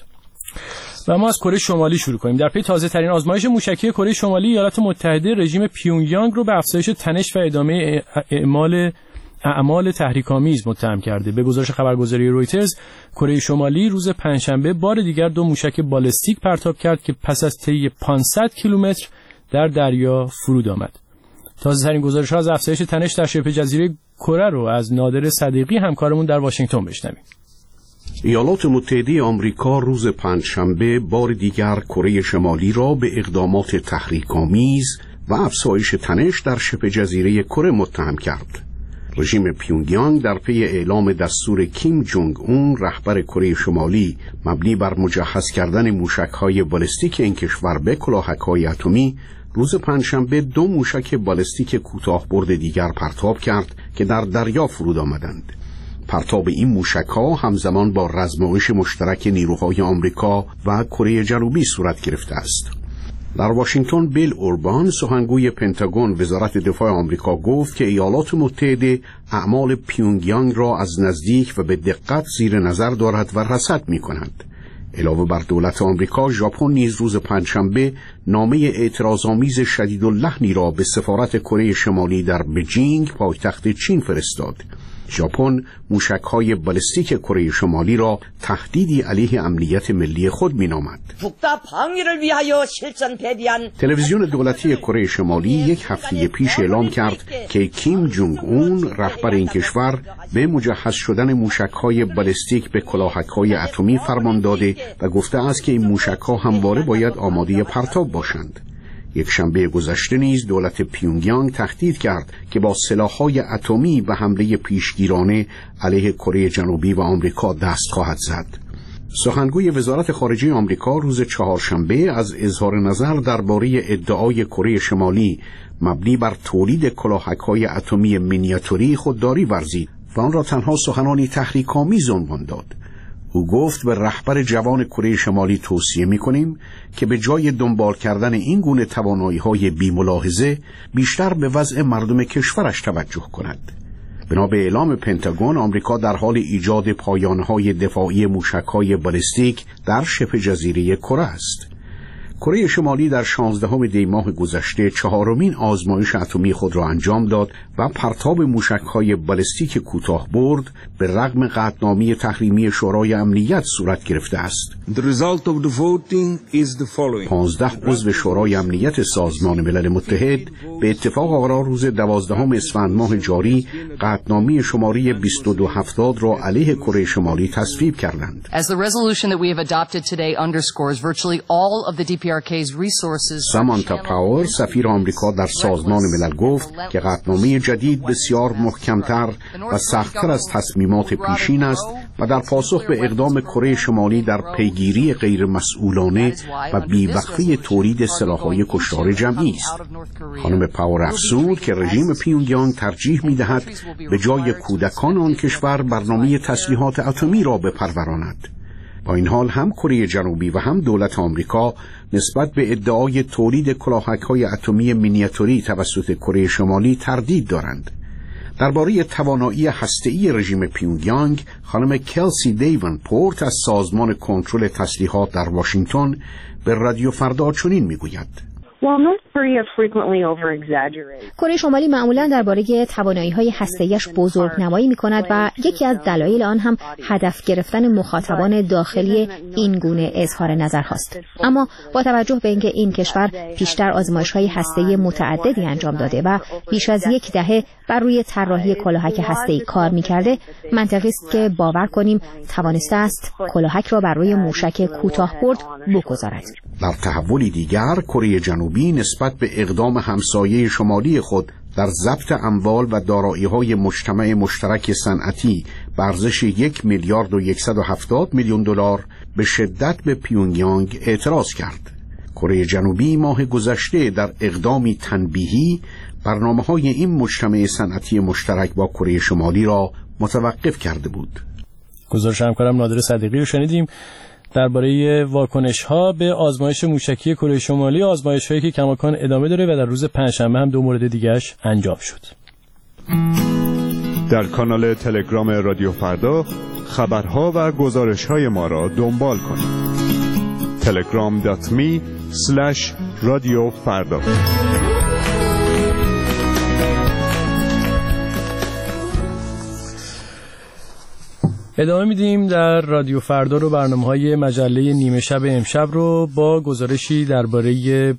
و ما از کره شمالی شروع کنیم. در پی تازه ترین آزمایش موشکی کره شمالی، ایالات متحده رژیم پیونگیانگ رو به افزایش تنش و ادامه اعمال اعمال تحریک‌آمیز متهم کرده. به گزارش خبرگزاری رویترز، کره شمالی روز پنجشنبه بار دیگر 2 موشک بالستیک پرتاب کرد که پس از طی 500 کیلومتر در دریا فرود آمد. تازه‌ترین گزارش‌ها از افزایش تنش در شبه جزیره کره رو از نادر صدیقی همکارمون در واشنگتن بشنویم. ایالات متحده آمریکا روز پنجشنبه بار دیگر کره شمالی را به اقدامات تحریک‌آمیز و افزایش تنش در شبه جزیره کره متهم کرد. رژیم پیونگیانگ در پی اعلام دستور کیم جونگ اون رهبر کره شمالی مبنی بر مجهز کردن موشک‌های بالستیک این کشور به کلاهک‌های اتمی روز پنجشنبه 2 موشک بالستیک کوتاه‌برد دیگر پرتاب کرد که در دریا فرود آمدند. پرتاب این موشک‌ها همزمان با رزمایش مشترک نیروهای آمریکا و کره جنوبی صورت گرفته است. در واشنگتن بیل اوربان سخنگوی پنتاگون وزارت دفاع آمریکا گفت که ایالات متحده اعمال پیونگیانگ را از نزدیک و به دقت زیر نظر دارد و رصد می‌کند. علاوه بر دولت آمریکا، ژاپن نیز روز پنجشنبه نامه اعتراض‌آمیز شدیداللحنی را به سفارت کره شمالی در بجینگ پایتخت چین فرستاد. ژاپن موشک‌های بالستیک کره شمالی را تهدیدی علیه امنیت ملی خود می‌نامد. تلویزیون دولتی کره شمالی 1 هفته پیش اعلام کرد که کیم جونگ اون رهبر این کشور به مجهز شدن موشک‌های بالستیک به کلاهک‌های اتمی فرمان داده و گفته است که این موشک‌ها همواره باید آماده پرتاب باشند. یک شنبه گذشته نیز دولت پیونگیانگ تهدید کرد که با سلاح‌های اتمی به حمله پیشگیرانه علیه کره جنوبی و آمریکا دست خواهد زد. سخنگوی وزارت خارجه آمریکا روز چهارشنبه از اظهار نظر درباره ادعای کره شمالی مبنی بر تولید کلاهک‌های اتمی مینیاتوری خودداری ورزید و آن را تنها سخنانی تحریک‌آمیز عنوان داد. او گفت به رهبر جوان کره شمالی توصیه می‌کنیم که به جای دنبال کردن این گونه توانایی‌های بی‌ملاحظه بیشتر به وضع مردم کشورش توجه کند. بنا به اعلام پنتاگون، آمریکا در حال ایجاد پایانه‌های دفاعی موشک‌های بالستیک در شبه جزیره کره است. کره شمالی در 16 دی ماه گذشته 4مین آزمایش اتمی خود را انجام داد و پرتاب موشک‌های بالستیک کوتاه‌برد به رغم قطعنامه تحریمی شورای امنیت صورت گرفته است. 15 عضو شورای امنیت سازمان ملل متحد به اتفاق آرا روز 12 اسفند ماه جاری قطعنامه شماره 2270 را علیه کره شمالی تصویب کردند. سامانتا پاور سفیر آمریکا در سازمان ملل گفت که قطعنامه جدید بسیار محکمتر و سخت‌تر از تصمیمات پیشین است و در پاسخ به اقدام کره شمالی در پیگیری غیر مسئولانه و بی‌وقفه تولید سلاح‌های کشتار جمعی است. خانم پاور افزود که رژیم پیونگیانگ ترجیح می‌دهد به جای کودکان آن کشور برنامه تسلیحات اتمی را بپروراند. با این حال هم کره جنوبی و هم دولت آمریکا نسبت به ادعای تولید کلاهک‌های اتمی مینیاتوری توسط کره شمالی تردید دارند. درباره توانایی هسته‌ای رژیم پیونگیانگ، خانم کلسی دیونپورت از سازمان کنترل تسلیحات در واشنگتن به رادیو فردا چنین میگوید: کره شمالی معمولا درباره توانایی‌های هسته‌ایش بزرگنمایی می‌کند و یکی از دلایل آن هم هدف گرفتن مخاطبان داخلی این گونه اظهار نظر هاست. اما با توجه به اینکه این کشور پیشتر آزمایش‌های هسته‌ای متعددی انجام داده و بیش از 10 دهه بر روی طراحی کلاهک هسته‌ای کار می‌کرده، منطقی است که باور کنیم توانسته است کلاهک را بر روی موشک کوتاه‌برد بگذارد. در تحولی دیگر، کره جنوبی نسبت به اقدام همسایه شمالی خود در ضبط اموال و دارایی‌های مجتمع مشترک صنعتی به ارزش 1,170,000,000 دلار به شدت به پیونگیانگ اعتراض کرد. کره جنوبی ماه گذشته در اقدامی تنبیهی برنامه‌های این مجتمع صنعتی مشترک با کره شمالی را متوقف کرده بود. گزارش همکارم نادر صدیقی رو شنیدیم درباره واکنش‌ها به آزمایش موشکی کره شمالی، آزمایش‌هایی که کماکان ادامه داره و در روز پنجشنبه هم 2 مورد دیگه‌اش انجام شد. در کانال تلگرام رادیو فردا خبرها و گزارش‌های ما را دنبال کنید. telegram.me/radiofarda ادامه میدیم در رادیو فردا رو. برنامه‌های مجله نیمه شب امشب رو با گزارشی درباره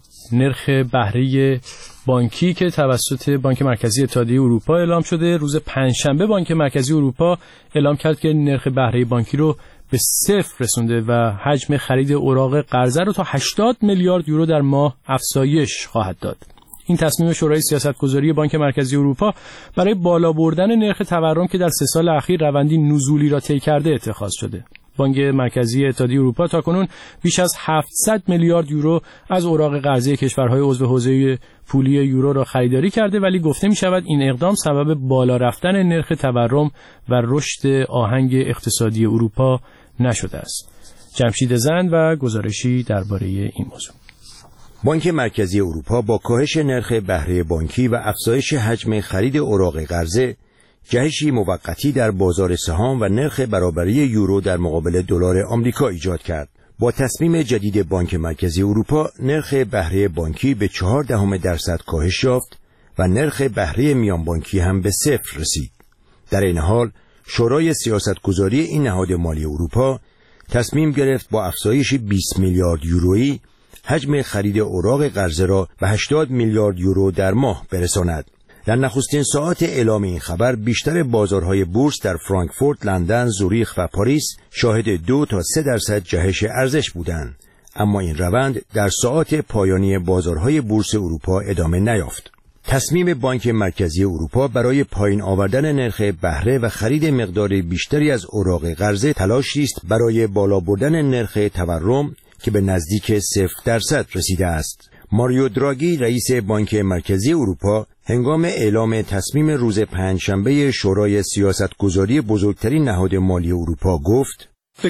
نرخ بهره بانکی که توسط بانک مرکزی اتحادیه اروپا اعلام شده. روز پنجشنبه بانک مرکزی اروپا اعلام کرد که نرخ بهره بانکی رو به صفر رسونده و حجم خرید اوراق قرضه رو تا 80 میلیارد یورو در ماه افزایش خواهد داد. این تصمیم شورای سیاستگذاری بانک مرکزی اروپا برای بالا بردن نرخ تورم که در 3 سال اخیر روندی نزولی را طی کرده اتخاذ شده. بانک مرکزی اتحادیه اروپا تاکنون بیش از 700 میلیارد یورو از اوراق قرضه کشورهای عضو حوزه پولی یورو را خریداری کرده، ولی گفته می شود این اقدام سبب بالا رفتن نرخ تورم و رشد آهنگ اقتصادی اروپا نشده است. جمشید زند و گزارشی درباره این موضوع. بانک مرکزی اروپا با کاهش نرخ بهره بانکی و افزایش حجم خرید اوراق قرضه جهشی موقتی در بازار سهام و نرخ برابری یورو در مقابل دلار آمریکا ایجاد کرد. با تصمیم جدید بانک مرکزی اروپا نرخ بهره بانکی به 0.4% کاهش یافت و نرخ بهره میان بانکی هم به 0 رسید. در این حال شورای سیاستگذاری این نهاد مالی اروپا تصمیم گرفت با افزایش 20 میلیارد یورویی حجم خرید اوراق قرضه را به 80 میلیارد یورو در ماه برساند. در نخستین ساعات اعلام این خبر بیشتر بازارهای بورس در فرانکفورت، لندن، زوریخ و پاریس شاهد 2 تا 3% جهش ارزش بودند، اما این روند در ساعات پایانی بازارهای بورس اروپا ادامه نیافت. تصمیم بانک مرکزی اروپا برای پایین آوردن نرخ بهره و خرید مقدار بیشتری از اوراق قرضه تلاشی است برای بالا بردن نرخ تورم که به نزدیک 0% رسیده است. ماریو دراگی رئیس بانک مرکزی اروپا هنگام اعلام تصمیم روز پنجشنبه شورای سیاستگذاری بزرگترین نهاد مالی اروپا گفت: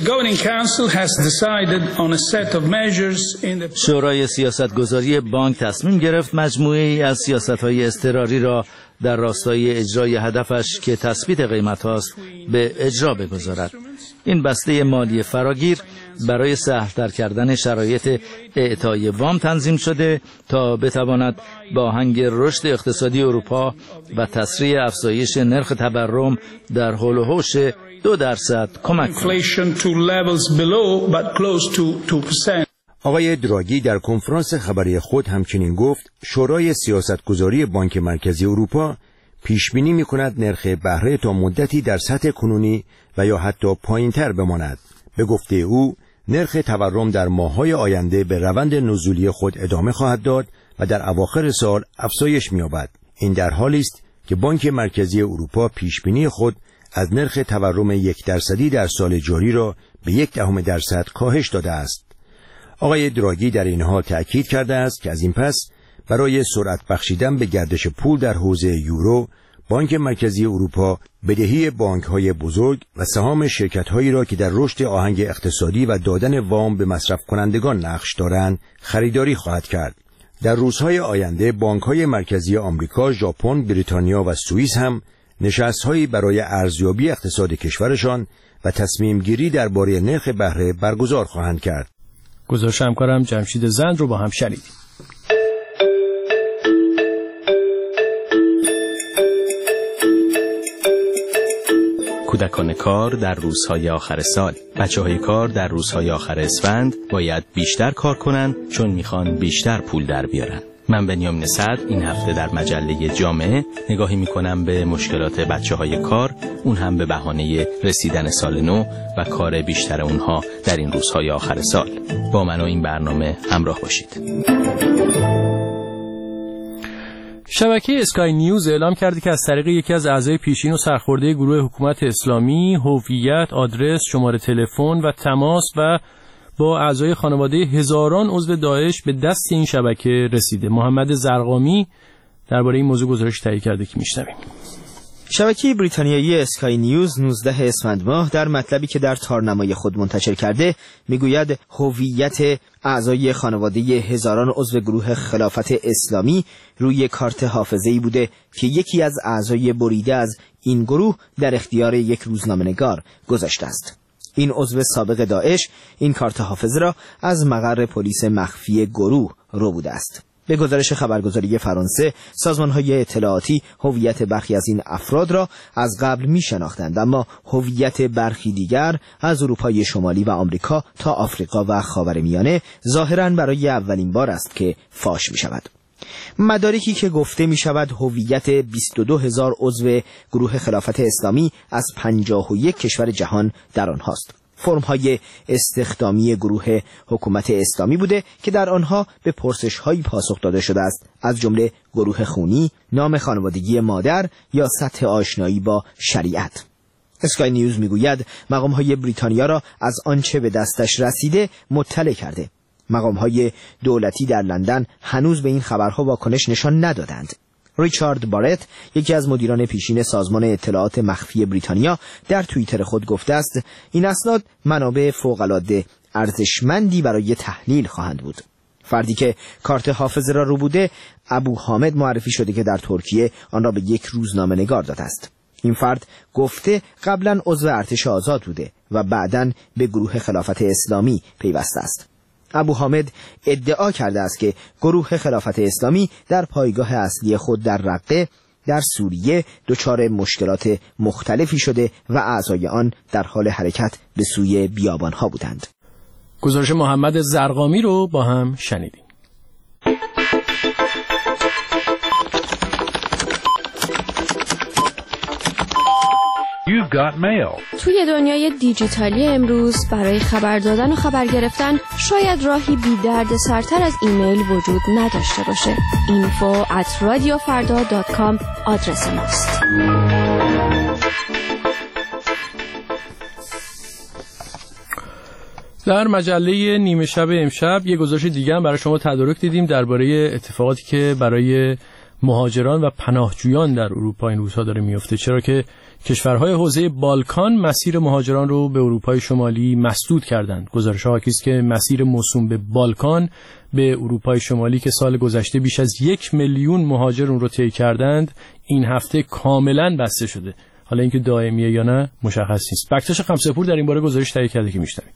شورای سیاستگذاری بانک تصمیم گرفت مجموعه‌ای از سیاست‌های اضطراری را در راستای اجرای هدفش که تثبیت قیمت هاست به اجرا بگذارد. این بسته مالی فراگیر برای سهل‌تر کردن شرایط اعطای وام تنظیم شده تا بتواند با آهنگ رشد اقتصادی اروپا و تسریع افزایش نرخ تورم در حول و حوش 2% کمک کند. آقای دراگی در کنفرانس خبری خود همچنین گفت شورای سیاستگذاری بانک مرکزی اروپا پیش بینی می‌کند نرخ بهره تا مدتی در سطح کنونی و یا حتی پایین‌تر بماند. به گفته او نرخ تورم در ماه‌های آینده به روند نزولی خود ادامه خواهد داد و در اواخر سال افزایش می‌یابد. این در حالی است که بانک مرکزی اروپا پیش بینی خود از نرخ تورم 1% در سال جاری را به 0.1% کاهش داده است. آقای دراگی در این حال تأکید کرده است که از این پس برای سرعت بخشیدن به گردش پول در حوزه یورو، بانک مرکزی اروپا بدهی بانک‌های بزرگ و سهام شرکت‌هایی را که در رشد آهنگ اقتصادی و دادن وام به مصرف کنندگان نقش دارند، خریداری خواهد کرد. در روزهای آینده بانک‌های مرکزی آمریکا، ژاپن، بریتانیا و سوئیس هم نشست‌هایی برای ارزیابی اقتصاد کشورشان و تصمیم گیری درباره نرخ بهره برگزار خواهند کرد. گزارش همکارم جمشید زند رو با هم شنیدیم. کودکان کار در روزهای آخر سال. بچه‌های کار در روزهای آخر اسفند باید بیشتر کار کنن چون میخوان بیشتر پول در بیارن. من بنیامین سعد این هفته در مجله جامعه نگاهی میکنم به مشکلات بچه‌های کار، اون هم به بهانه رسیدن سال نو و کار بیشتر اونها در این روزهای آخر سال. با من و این برنامه همراه باشید. شبکه اسکای نیوز اعلام کرده که از طریق یکی از اعضای پیشین و سرخورده گروه حکومت اسلامی هویت، آدرس، شماره تلفن و تماس و با اعضای خانواده هزاران عضو داعش به دست این شبکه رسیده. محمد زرقامی درباره این موضوع گزارش تهیه کرده که میشنویم. شبکه بریتانیایی اسکای نیوز 19 اسفند ماه در مطلبی که در تارنمای خود منتشر کرده میگوید هویت اعضای خانواده هزاران عضو گروه خلافت اسلامی روی کارت حافظه‌ای بوده که یکی از اعضای بریده از این گروه در اختیار یک روزنامه‌نگار گذاشته است. این عضو سابق داعش این کارت حافظه را از مقر پلیس مخفی گروه رو بوده است. به گزارش خبرگزاری فرانسه، سازمان‌های اطلاعاتی هویت برخی از این افراد را از قبل می‌شناختند، اما هویت برخی دیگر از اروپای شمالی و آمریکا تا آفریقا و خاورمیانه ظاهراً برای اولین بار است که فاش می‌شود. مدارکی که گفته می‌شود هویت 22,000 عضو گروه خلافت اسلامی از 51 کشور جهان در آنهاست. فرم‌های استخدامی گروه حکومت اسلامی بوده که در آنها به پرسش‌هایی پاسخ داده شده است، از جمله گروه خونی، نام خانوادگی مادر یا سطح آشنایی با شریعت. اسکای نیوز میگوید مقام‌های بریتانیا را از آنچه به دستش رسیده مطلع کرده. مقام‌های دولتی در لندن هنوز به این خبرها واکنش نشان ندادند. ریچارد بارت، یکی از مدیران پیشین سازمان اطلاعات مخفی بریتانیا، در توییتر خود گفته است این اسناد منابع فوق‌العاده ارزشمندی برای تحلیل خواهند بود. فردی که کارت حافظه را رو بوده، ابو حامد معرفی شده که در ترکیه آن را به یک روزنامه‌نگار داده است. این فرد گفته قبلا عضو ارتش آزاد بوده و بعداً به گروه خلافت اسلامی پیوسته است. ابو حامد ادعا کرده است که گروه خلافت اسلامی در پایگاه اصلی خود در رقه در سوریه دچار مشکلات مختلفی شده و اعضای آن در حال حرکت به سوی بیابانها بودند. گزارش محمد زرقامی رو با هم شنیدیم. You've got mail. توی دنیای دیجیتالی امروز برای خبر دادن و خبر گرفتن شاید راهی بی درد سرتر از ایمیل وجود نداشته باشه. info@radiofarda.com آدرس ماست. در مجله نیمه شب امشب یه گزارش دیگه هم برای شما تدارک دیدیم درباره اتفاقاتی که برای مهاجران و پناهجویان در اروپا این روزها داره میفته، چرا که کشورهای حوزه بالکان مسیر مهاجران رو به اروپای شمالی مسدود کردند. گزارش‌ها حاکی است که مسیر موسوم به بالکان به اروپای شمالی که سال گذشته بیش از 1 میلیون مهاجر اون رو طی کردند، این هفته کاملا بسته شده. حالا اینکه دائمیه یا نه مشخص نیست. بکتاش خمسه‌پور در این باره گزارش تهیه کرده که میشنویم.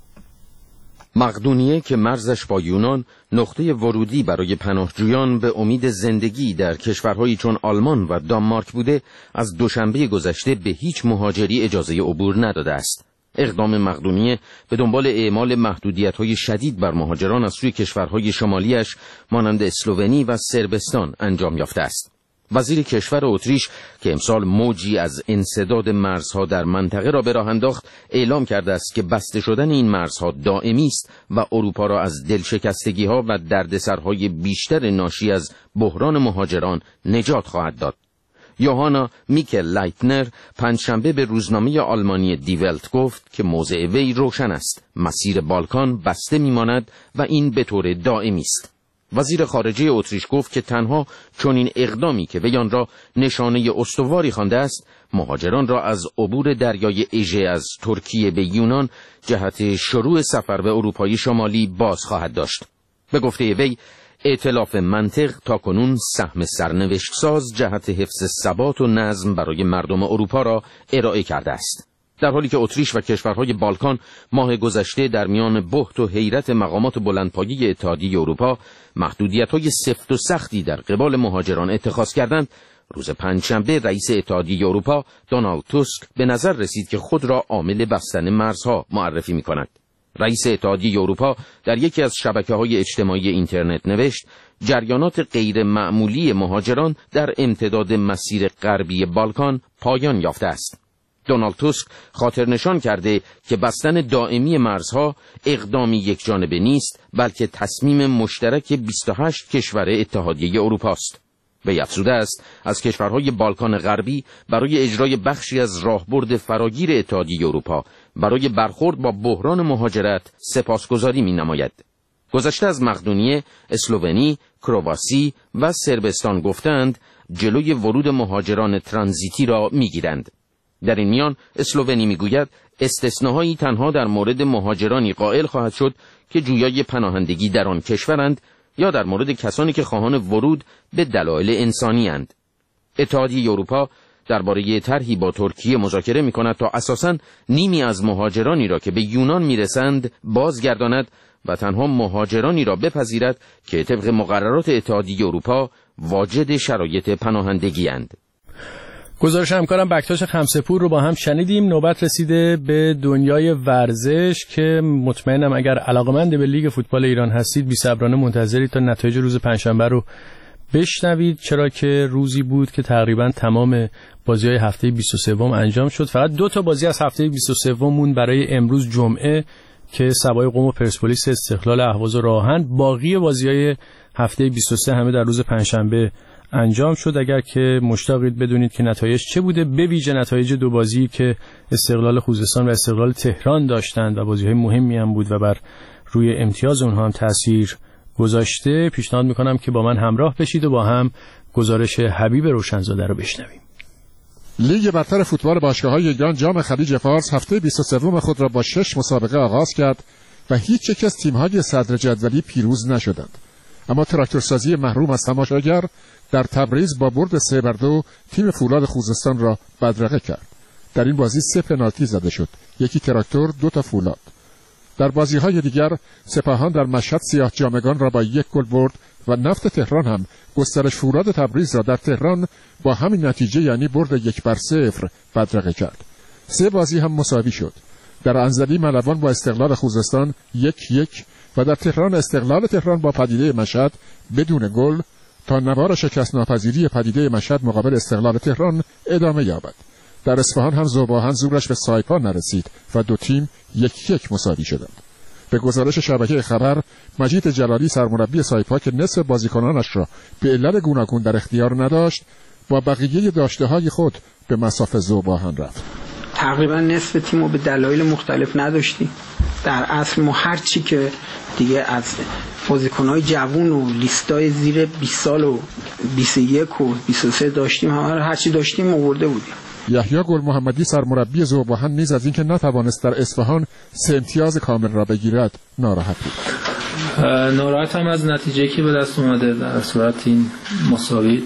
مقدونیه که مرزش با یونان نقطه ورودی برای پناهجویان به امید زندگی در کشورهایی چون آلمان و دانمارک بوده، از دوشنبه گذشته به هیچ مهاجری اجازه عبور نداده است. اقدام مقدونیه به دنبال اعمال محدودیت‌های شدید بر مهاجران از سوی کشورهای شمالیش مانند اسلوونی و صربستان انجام یافته است. وزیر کشور اتریش که امسال موجی از انسداد مرزها در منطقه را به راه انداخت، اعلام کرده است که بسته شدن این مرزها دائمی است و اروپا را از دلشکستگی‌ها و دردسرهای بیشتر ناشی از بحران مهاجران نجات خواهد داد. یوهانا میکل لایتنر پنجشنبه به روزنامه آلمانی دی ولت گفت که موضع وی روشن است، مسیر بالکان بسته میماند و این به طور دائمی است. وزیر خارجه اتریش گفت که تنها چنین اقدامی که وی آن را نشانه استواری خوانده است، مهاجران را از عبور دریای اژه از ترکیه به یونان جهت شروع سفر به اروپای شمالی باز خواهد داشت. به گفته وی، ائتلاف منطق تاکنون سهم سرنوشت ساز جهت حفظ ثبات و نظم برای مردم اروپا را ارائه کرده است. در حالی که اتریش و کشورهای بالکان ماه گذشته در میان بهت و حیرت مقامات بلندپایه اتحادیه اروپا محدودیت‌های سفت و سختی در قبال مهاجران اتخاذ کردند، روز پنجشنبه رئیس اتحادیه اروپا دونالد توسک به نظر رسید که خود را عامل بستن مرزها معرفی می‌کند. رئیس اتحادیه اروپا در یکی از شبکه‌های اجتماعی اینترنت نوشت: جریانات غیر معمولی مهاجران در امتداد مسیر غربی بالکان پایان یافته است. دونالد توسک خاطر نشان کرده که بستن دائمی مرزها اقدامی یکجانبه نیست، بلکه تصمیم مشترک 28 کشور اتحادیه اروپا است. وی افزوده است از کشورهای بالکان غربی برای اجرای بخشی از راهبرد فراگیر اتحادیه اروپا برای برخورد با بحران مهاجرت سپاسگزاری می‌نماید. گذشته از مقدونیه، اسلوونی، کرواسی و صربستان گفتند جلوی ورود مهاجران ترانزیتی را می‌گیرند. در این میان اسلوونی میگوید استثناهایی تنها در مورد مهاجرانی قائل خواهد شد که جویای پناهندگی در آن کشورند یا در مورد کسانی که خواهان ورود به دلایل انسانی اند. اتحادیه اروپا درباره طرحی با ترکیه مذاکره می‌کند تا اساساً نیمی از مهاجرانی را که به یونان میرسند بازگرداند و تنها مهاجرانی را بپذیرد که طبق مقررات اتحادیه اروپا واجد شرایط پناهندگی اند. گزارش همکارم بکتاش خمسه‌پور رو با هم شنیدیم. نوبت رسیده به دنیای ورزش که مطمئنم اگر علاقه‌مند به لیگ فوتبال ایران هستید بی‌صبرانه منتظرید تا نتایج روز پنجشنبه رو بشنوید، چرا که روزی بود که تقریبا تمام بازی‌های هفته 23 انجام شد. فقط 2 تا بازی از هفته 23 مون برای امروز جمعه که سوای قم و پرسپولیس استقلال اهواز و راهن. باقی بازی‌های هفته 23 همه در روز پنجشنبه انجام شد. اگر که مشتاقید بدونید که نتایج چه بوده، به ویژه نتایج 2 بازی که استقلال خوزستان و استقلال تهران داشتند و بازی‌های مهمی هم بود و بر روی امتیاز اونها هم تأثیر گذاشته، پیشنهاد میکنم که با من همراه بشید و با هم گزارش حبیب روشنزاده رو بشنویم. لیگ برتر فوتبال باشگاه‌های ایران جام خلیج فارس هفته 23 خود را با 6 مسابقه آغاز کرد و هیچ یک از تیم‌های صدر جدولی پیروز نشدند. اما تراکتورسازی محروم از تماشاگر در تبریز با برد 3-2 تیم فولاد خوزستان را بدرقه کرد. در این بازی 3 پنالتی زده شد، یکی تراکتور، 2 تا فولاد. در بازی‌های دیگر سپاهان در مشهد سیاه جامگان را با 1 گل برد و نفت تهران هم گسترش فولاد تبریز را در تهران با همین نتیجه یعنی برد 1-0 بدرقه کرد. 3 بازی هم مساوی شد. در انزلی ملوان با استقلال خوزستان 1-1 و در تهران استقلال تهران با پدیده مشهد بدون گل تا نوار شکست ناپذیری پدیده مشهد مقابل استقلال تهران ادامه یابد. در اصفهان هم ذوباهن زورش به سایپا نرسید و 2 تیم 1-1 مساوی شدند. به گزارش شبکه خبر، مجید جلالی سرمربی سایپا که نصف بازیکنانش را به علل گوناگون در اختیار نداشت، با بقیه داشته‌های خود به مصاف ذوباهن رفت. تقریبا نصف تیمو به دلایل مختلف نداشتیم. در اصل ما هر چی که دیگه از بازیکن‌های جوون و لیستای زیر 20 سال و 21 و 23 داشتیم، همه هر چی داشتیم آورده بودیم. یحیی گل محمدی سرمربی ذوباهن نیز از اینکه نتوانست در اصفهان 3 امتیاز کامل را بگیرد ناراحت بود. ناراحتم از نتیجه که به دست اومده. در صورت این مساوی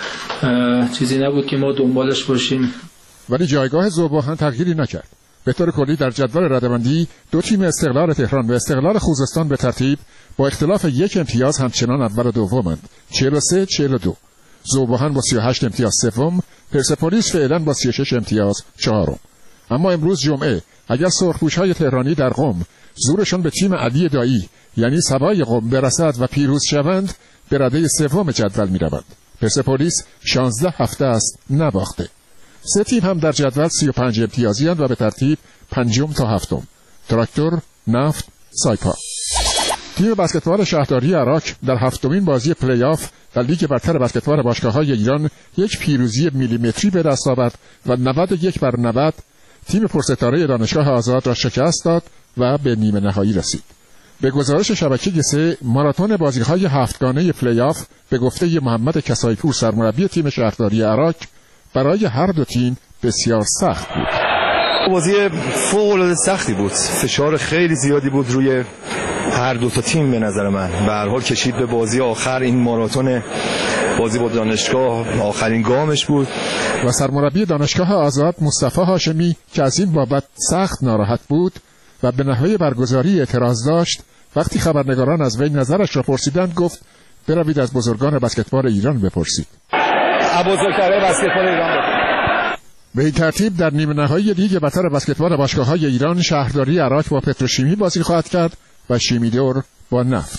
چیزی نبود که ما دنبالش باشیم. ولی جایگاه ذوباهن تغییری نکرد. به طور کلی در جدول رده‌بندی 2 تیم استقلال تهران و استقلال خوزستان به ترتیب با اختلاف 1 امتیاز همچنان اول و دومند، 43-42. ذوباهن با 38 امتیاز سوم، پرسپولیس فعلا با 36 امتیاز چهارم. اما امروز جمعه اگر سرخپوش‌های تهرانی در قم زورشان به تیم علی دایی یعنی سبای قم برسد و پیروز شوند، به رده سوم جدول می‌روند. پرسپولیس 16 هفته است نباخته. 3 تیم هم در جدول 35 امتیازی اند و به ترتیب 5 تا 7. تراکتور، نفت، سایپا. تیم بسکتبال شهرداری عراق در 7مین بازی پلی آف در لیگ برتر بسکتبال باشگاه‌های ایران یک پیروزی میلیمتری به دست آورد و 91-90 تیم پرستاره دانشگاه آزاد را شکست داد و به نیمه نهایی رسید. به گزارش شبکه 3 ماراتون بازی‌های 7گانه پلی آف به گفته محمد کسایپور سرمربی تیم شهرداری عراق برای هر 2 تیم بسیار سخت بود. بازی فوق‌العاده سختی بود. فشار خیلی زیادی بود روی هر 2 تا تیم به نظر من. به هر حال کشید به بازی آخر. این ماراتون بازی با دانشگاه آخرین گامش بود. و سرمربی دانشگاه آزاد مصطفی هاشمی که از این بابت سخت ناراحت بود و به نحوه برگزاری اعتراض داشت، وقتی خبرنگاران از وی نظرش را پرسیدند گفت بروید از بزرگان بسکتبال ایران بپرسید. بزرگترین بسکتبال ایران بود. به این ترتیب در نیمه نهایی لیگ برتر بسکتبال باشگاه‌های ایران شهرداری عراق با پتروشیمی بازی خواهد کرد و شیمیدور با نفت.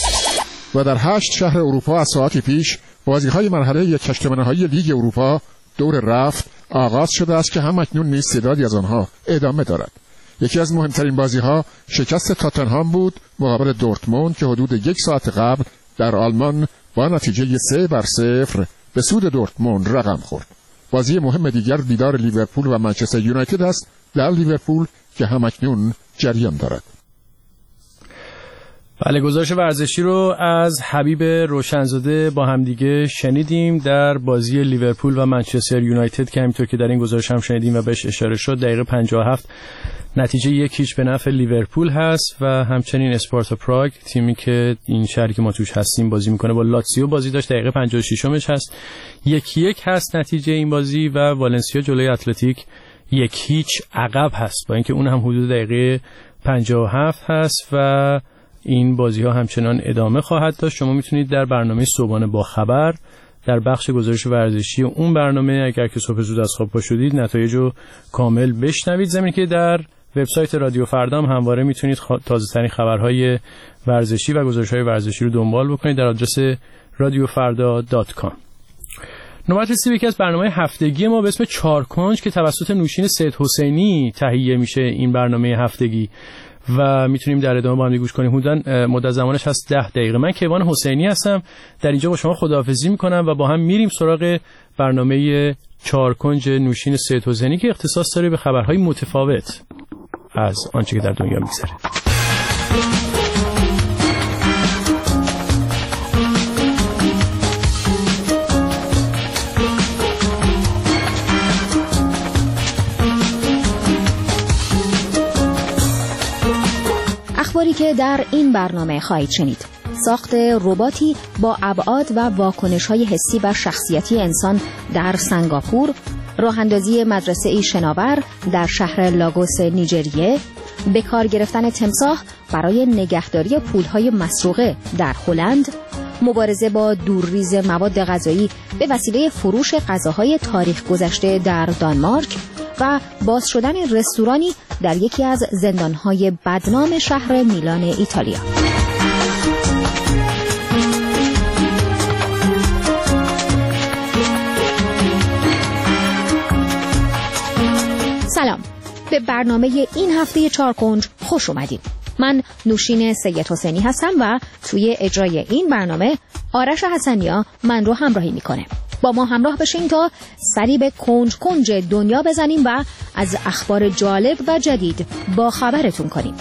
و در 8 شهر اروپا از ساعتی پیش بازی‌های مرحله 1/8 نهایی لیگ اروپا دور رفت آغاز شده است که همکنون نیز تعدادی از آنها ادامه دارد. یکی از مهمترین بازی‌ها شکست تاتنهام بود مقابل دورتموند که حدود 1 ساعت قبل در آلمان با نتیجه 3-0 به سود دورتموند رقم خورد. بازی مهم دیگر دیدار لیورپول و منچستر یونایتد است در لیورپول که همکنون جریان دارد. بله، گزارش ورزشی رو از حبیب روشنزاده با همدیگه شنیدیم در بازی لیورپول و منچستر یونایتد که همینطور که در این گزارش هم شنیدیم و بهش اشاره شد دقیقه 57 نتیجه 1-0 به نفع لیورپول هست و همچنین اسپارتا پراگ تیمی که این شهری که ما توش هستیم بازی میکنه با لاتزیو بازی داشت دقیقه 56مش هست 1-1 هست نتیجه این بازی و والنسیا جلوی اتلتیک 1-0 عقب هست با اینکه اون هم حدود دقیقه 57 هست و این بازی‌ها همچنان ادامه خواهد داشت. شما میتونید در برنامه صبحانه با خبر در بخش گزارش ورزشی اون برنامه اگر که صبح زود از خواب پا شدید نتایج رو کامل بشنوید. زمین که در وبسایت رادیو فردا هم همواره میتونید تازه‌ترین خبرهای ورزشی و گزارش‌های ورزشی رو دنبال بکنید در آدرس radiofarda.com. نوبت رسید به یکی از برنامه هفتگی ما به اسم چارکنج که توسط نوشین سید حسینی تهیه میشه. این برنامه هفتگی و میتونیم در ادامه با هم گوش کنیم. حدوداً مدت زمانش هست 10 دقیقه. من کیوان حسینی هستم، در اینجا با شما خداحافظی میکنم و با هم میریم سراغ برنامه چارکنج نوشین سید حسینی که اختصاص داره به خبرهای متفاوت از آنچه که در دنیا میگذره. اخباری که در این برنامه خواهید شنید: ساخت رباتی با ابعاد و واکنش‌های حسی و شخصیتی انسان در سنگاپور، راه اندازی مدرسه شناور در شهر لاگوس نیجریه، به کار گرفتن تمساح برای نگهداری پولهای مسروقه در هلند، مبارزه با دورریز مواد غذایی به وسیله فروش غذاهای تاریخ گذشته در دانمارک و باز شدن رستورانی در یکی از زندانهای بدنام شهر میلان ایتالیا. سلام، به برنامه این هفته چارکنج خوش اومدید. من نوشین سید حسینی هستم و توی اجرای این برنامه آرش حسنیا من رو همراهی میکنه. با ما همراه بشین تا سری به کنج کنج دنیا بزنیم و از اخبار جالب و جدید با خبرتون کنیم.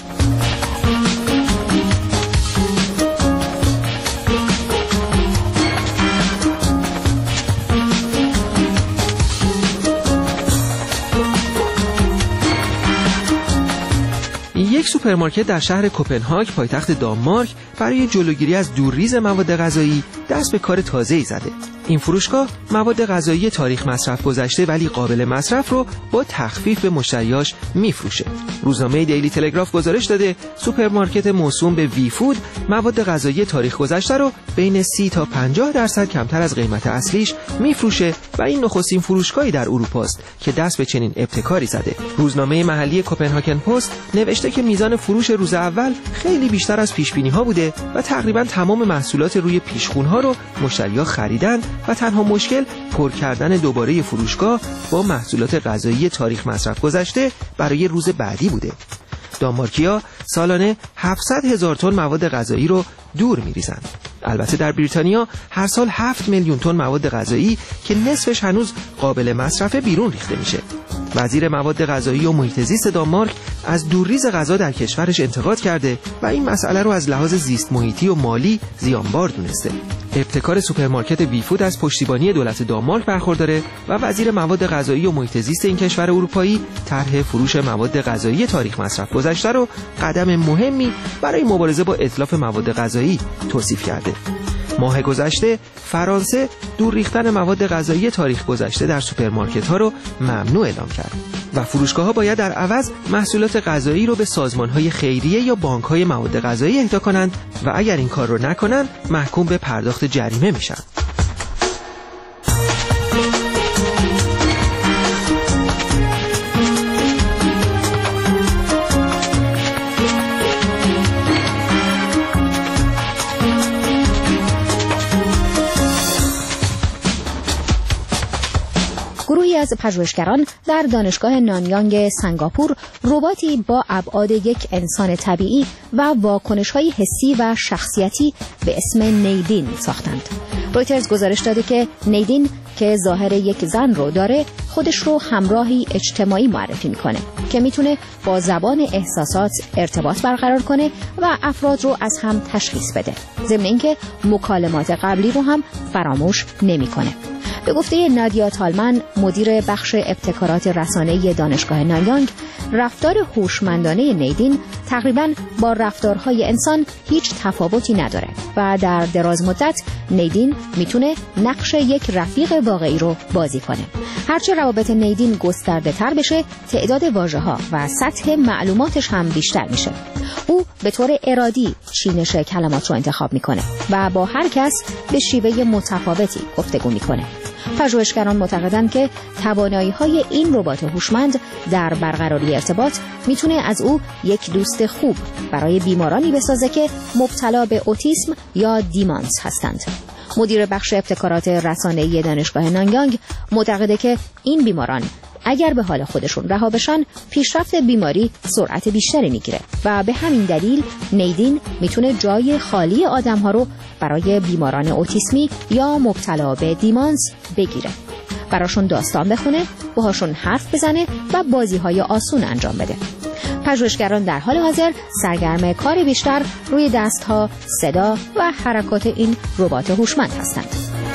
یک سوپرمارکت در شهر کوپنهاگ پایتخت دانمارک برای جلوگیری از دورریز مواد غذایی دست به کار تازه‌ای زده. این فروشگاه مواد غذایی تاریخ مصرف گذشته ولی قابل مصرف رو با تخفیف به مشتریاش میفروشه. روزنامه دیلی تلگراف گزارش داده سوپرمارکت موسوم به وی فود مواد غذایی تاریخ گذشته رو بین 30 تا 50% کمتر از قیمت اصلیش میفروشه و این نخستین فروشگاهی در اروپا است که دست به چنین ابتکاری زده. روزنامه محلی کوپنهاگن پست نوشته که میزان فروش روز اول خیلی بیشتر از پیش‌بینی‌ها بوده و تقریباً تمام محصولات روی پیشخوان‌ها رو مشتری‌ها خریدن و تنها مشکل پر کردن دوباره فروشگاه با محصولات غذایی تاریخ مصرف گذشته برای روز بعدی بوده. دانمارکی‌ها سالانه 700,000 تن مواد غذایی رو دور می‌ریزند. البته در بریتانیا هر سال 7 میلیون تن مواد غذایی که نصفش هنوز قابل مصرفه بیرون ریخته میشه. وزیر مواد غذایی و محیط زیست دانمارک از دورریز غذا در کشورش انتقاد کرده و این مسئله رو از لحاظ زیست محیطی و مالی زیانبار دونسته. ابتکار سوپرمارکت وی فود از پشتیبانی دولت دانمارک برخورداره و وزیر مواد غذایی و محیط زیست این کشور اروپایی طرح فروش مواد غذایی تاریخ مصرف گذشته رو قدم مهمی برای مبارزه با اتلاف مواد غذایی توصیف کرده. ماه گذشته فرانسه دور ریختن مواد غذایی تاریخ گذشته در سوپرمارکت‌ها رو ممنوع اعلام کرد و فروشگاه‌ها باید در عوض محصولات غذایی رو به سازمان‌های خیریه یا بانک‌های مواد غذایی اهدا کنند و اگر این کار رو نکنند محکوم به پرداخت جریمه میشن. گروهی از پژوهشگران در دانشگاه نانیانگ سنگاپور رباتی با ابعاد یک انسان طبیعی و واکنش‌های حسی و شخصیتی به اسم نیدین ساختند. رویترز گزارش داده که نیدین که ظاهر یک زن رو داره خودش رو همراهی اجتماعی معرفی میکنه که میتونه با زبان احساسات ارتباط برقرار کنه و افراد رو از هم تشخیص بده، ضمن اینکه مکالمات قبلی رو هم فراموش نمیکنه. به گفته نادیا تالمن مدیر بخش ابتکارات رسانه‌ای دانشگاه نانیانگ، رفتار هوشمندانه نیدین تقریباً با رفتارهای انسان هیچ تفاوتی نداره و در دراز مدت نیدین میتونه نقش یک رفیق واقعی رو بازی کنه. هرچه روابط نیدین گسترده تر بشه، تعداد واژه‌ها و سطح معلوماتش هم بیشتر میشه. او به طور ارادی چینش کلمات رو انتخاب میکنه و با هر کس به شیوه متفاوتی گفتگو میکنه. پژوهشگران معتقدند که توانایی‌های این ربات هوشمند در برقراری ارتباط میتونه از او یک دوست خوب برای بیمارانی بسازه که مبتلا به اوتیسم یا دیمانس هستند. مدیر بخش ابتکارات رسانه‌ای دانشگاه نانیانگ معتقده که این بیماران اگر به حال خودشون رها بشن، پیشرفت بیماری سرعت بیشتری میگیره و به همین دلیل نیدین میتونه جای خالی آدم‌ها رو برای بیماران اوتیسمی یا مبتلا به دیمانس بگیره. براشون داستان بخونه، باهاشون حرف بزنه و بازی‌های آسون انجام بده. پژوهشگران در حال حاضر سرگرم کار بیشتر روی دست‌ها، صدا و حرکات این ربات هوشمند هستند.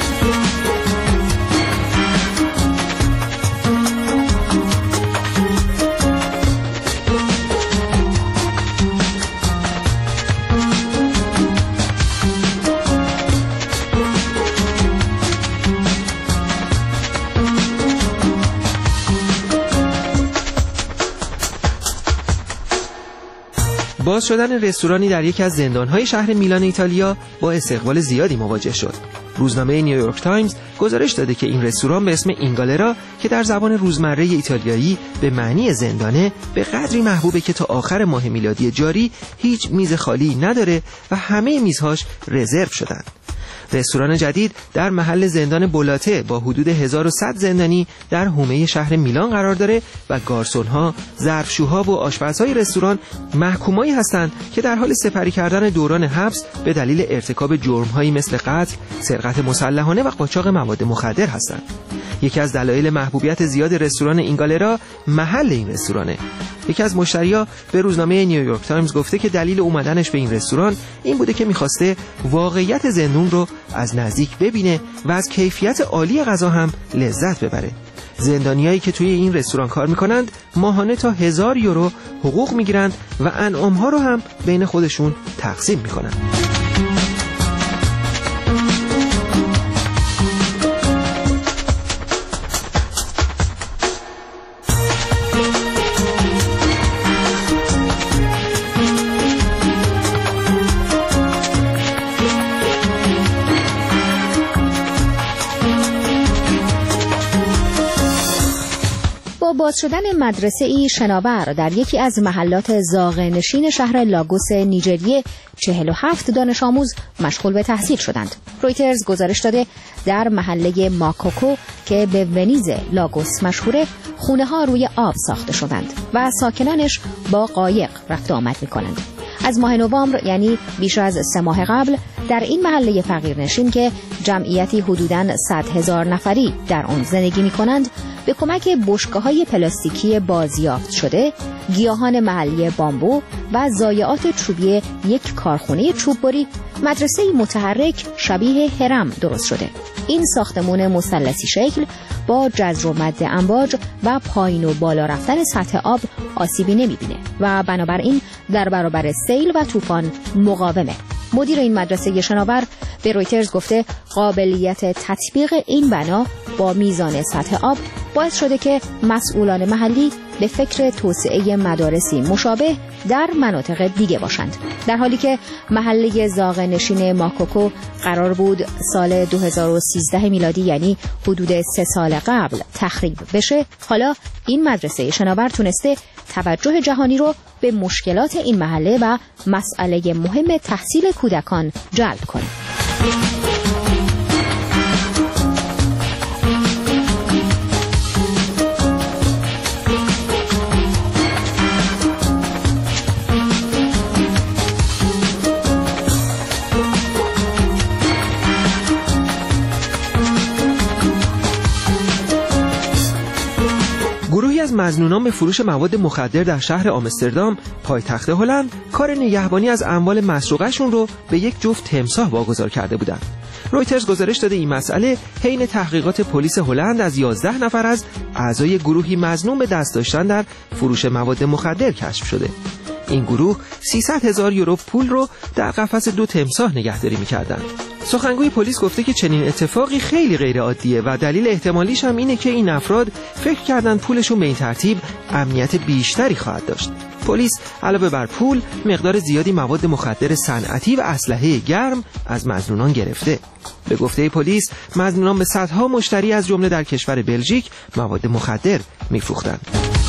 باز شدن رستورانی در یکی از زندان‌های شهر میلان ایتالیا با استقبال زیادی مواجه شد. روزنامه نیویورک تایمز گزارش داده که این رستوران به اسم اینگالرا که در زبان روزمره ایتالیایی به معنی زندانه، به قدری محبوبه که تا آخر ماه میلادی جاری هیچ میز خالی نداره و همه میزهاش رزرو شدن. رستوران جدید در محل زندان بولاته با حدود 1100 زندانی در حومه شهر میلان قرار داره و گارسون‌ها، ظرفشوها و آشپزهای رستوران محکومایی هستند که در حال سپری کردن دوران حبس به دلیل ارتکاب جرم‌هایی مثل قتل، سرقت مسلحانه و قاچاق مواد مخدر هستند. یکی از دلایل محبوبیت زیاد رستوران اینگالرا محل این رستورانه. یکی از مشتری‌ها به روزنامه نیویورک تایمز گفته که دلیل اومدنش به این رستوران این بوده که می‌خواسته واقعیت زندون رو از نزدیک ببینه و از کیفیت عالی غذا هم لذت ببره. زندانیایی که توی این رستوران کار میکنند ماهانه تا 1000 یورو حقوق میگیرند و انعام‌ها رو هم بین خودشون تقسیم میکنند. باز شدن مدرسه ای شناور در یکی از محلات زاغه‌نشین شهر لاگوس نیجریه 47 دانش آموز مشغول به تحصیل شدند. رویترز گزارش داده در محله ماکوکو که به ونیز لاگوس مشهوره، خونه ها روی آب ساخته شدند و ساکنانش با قایق رفت آمد می کنند. از ماه نوامبر، یعنی بیش از 3 ماه قبل، در این محله فقیرنشین که جمعیتی حدوداً 100,000 نفری در آن زندگی می کنند، به کمک بشکه‌های پلاستیکی بازیافت شده، گیاهان محلی بامبو و ضایعات چوبی یک کارخانه چوببری، مدرسه‌ای متحرک شبیه هرم درست شده. این ساختمان مثلثی شکل با جذر و مد امواج و پایین و بالا رفتن سطح آب آسیبی نمی‌بینه و بنابراین در برابر سیل و طوفان مقاومه. مدیر این مدرسه شناور به رویترز گفته قابلیت تطبیق این بنا با میزان سطح آب باعث شده که مسئولان محلی به فکر توسعه مدارسی مشابه در مناطق دیگه باشند. در حالی که محله زاغه‌نشین ماکوکو قرار بود سال 2013 میلادی، یعنی حدود 3 سال قبل، تخریب بشه، حالا این مدرسه شناور تونسته توجه جهانی رو به مشکلات این محله و مسئله مهم تحصیل کودکان جلب کنه. گروهی از مظنونان به فروش مواد مخدر در شهر آمستردام، پایتخت هلند، کار نگهبانی از اموال مسروقه‌شون رو به یک جفت تمساح واگذار کرده بودند. رویترز گزارش داده این مسئله حین تحقیقات پلیس هلند از 11 نفر از اعضای گروهی مظنون به دست داشتن در فروش مواد مخدر کشف شده. این گروه 300,000 یورو پول رو در قفس 2 تمساح نگهداری می‌کردند. سخنگوی پلیس گفته که چنین اتفاقی خیلی غیر عادیه و دلیل احتمالیش هم اینه که این افراد فکر کردن پولشون به این ترتیب امنیت بیشتری خواهد داشت. پلیس علاوه بر پول مقدار زیادی مواد مخدر صنعتی و اسلحه گرم از مظنونان گرفته. به گفته پلیس مظنونان به صدها مشتری از جمله در کشور بلژیک مواد مخدر می‌فروختند.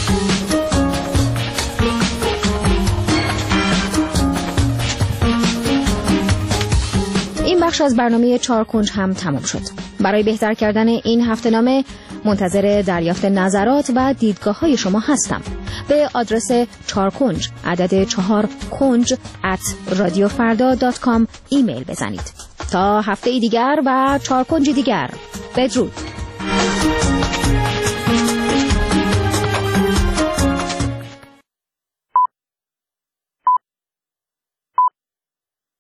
این بخش از برنامه 4 کنج هم تمام شد. برای بهتر کردن این هفته‌نامه منتظر دریافت نظرات و دیدگاه‌های شما هستم. به آدرس 4 کنج عدد 4 کنج @radiofarda.com ایمیل بزنید. تا هفته دیگر و 4 کنج دیگر، بدرود.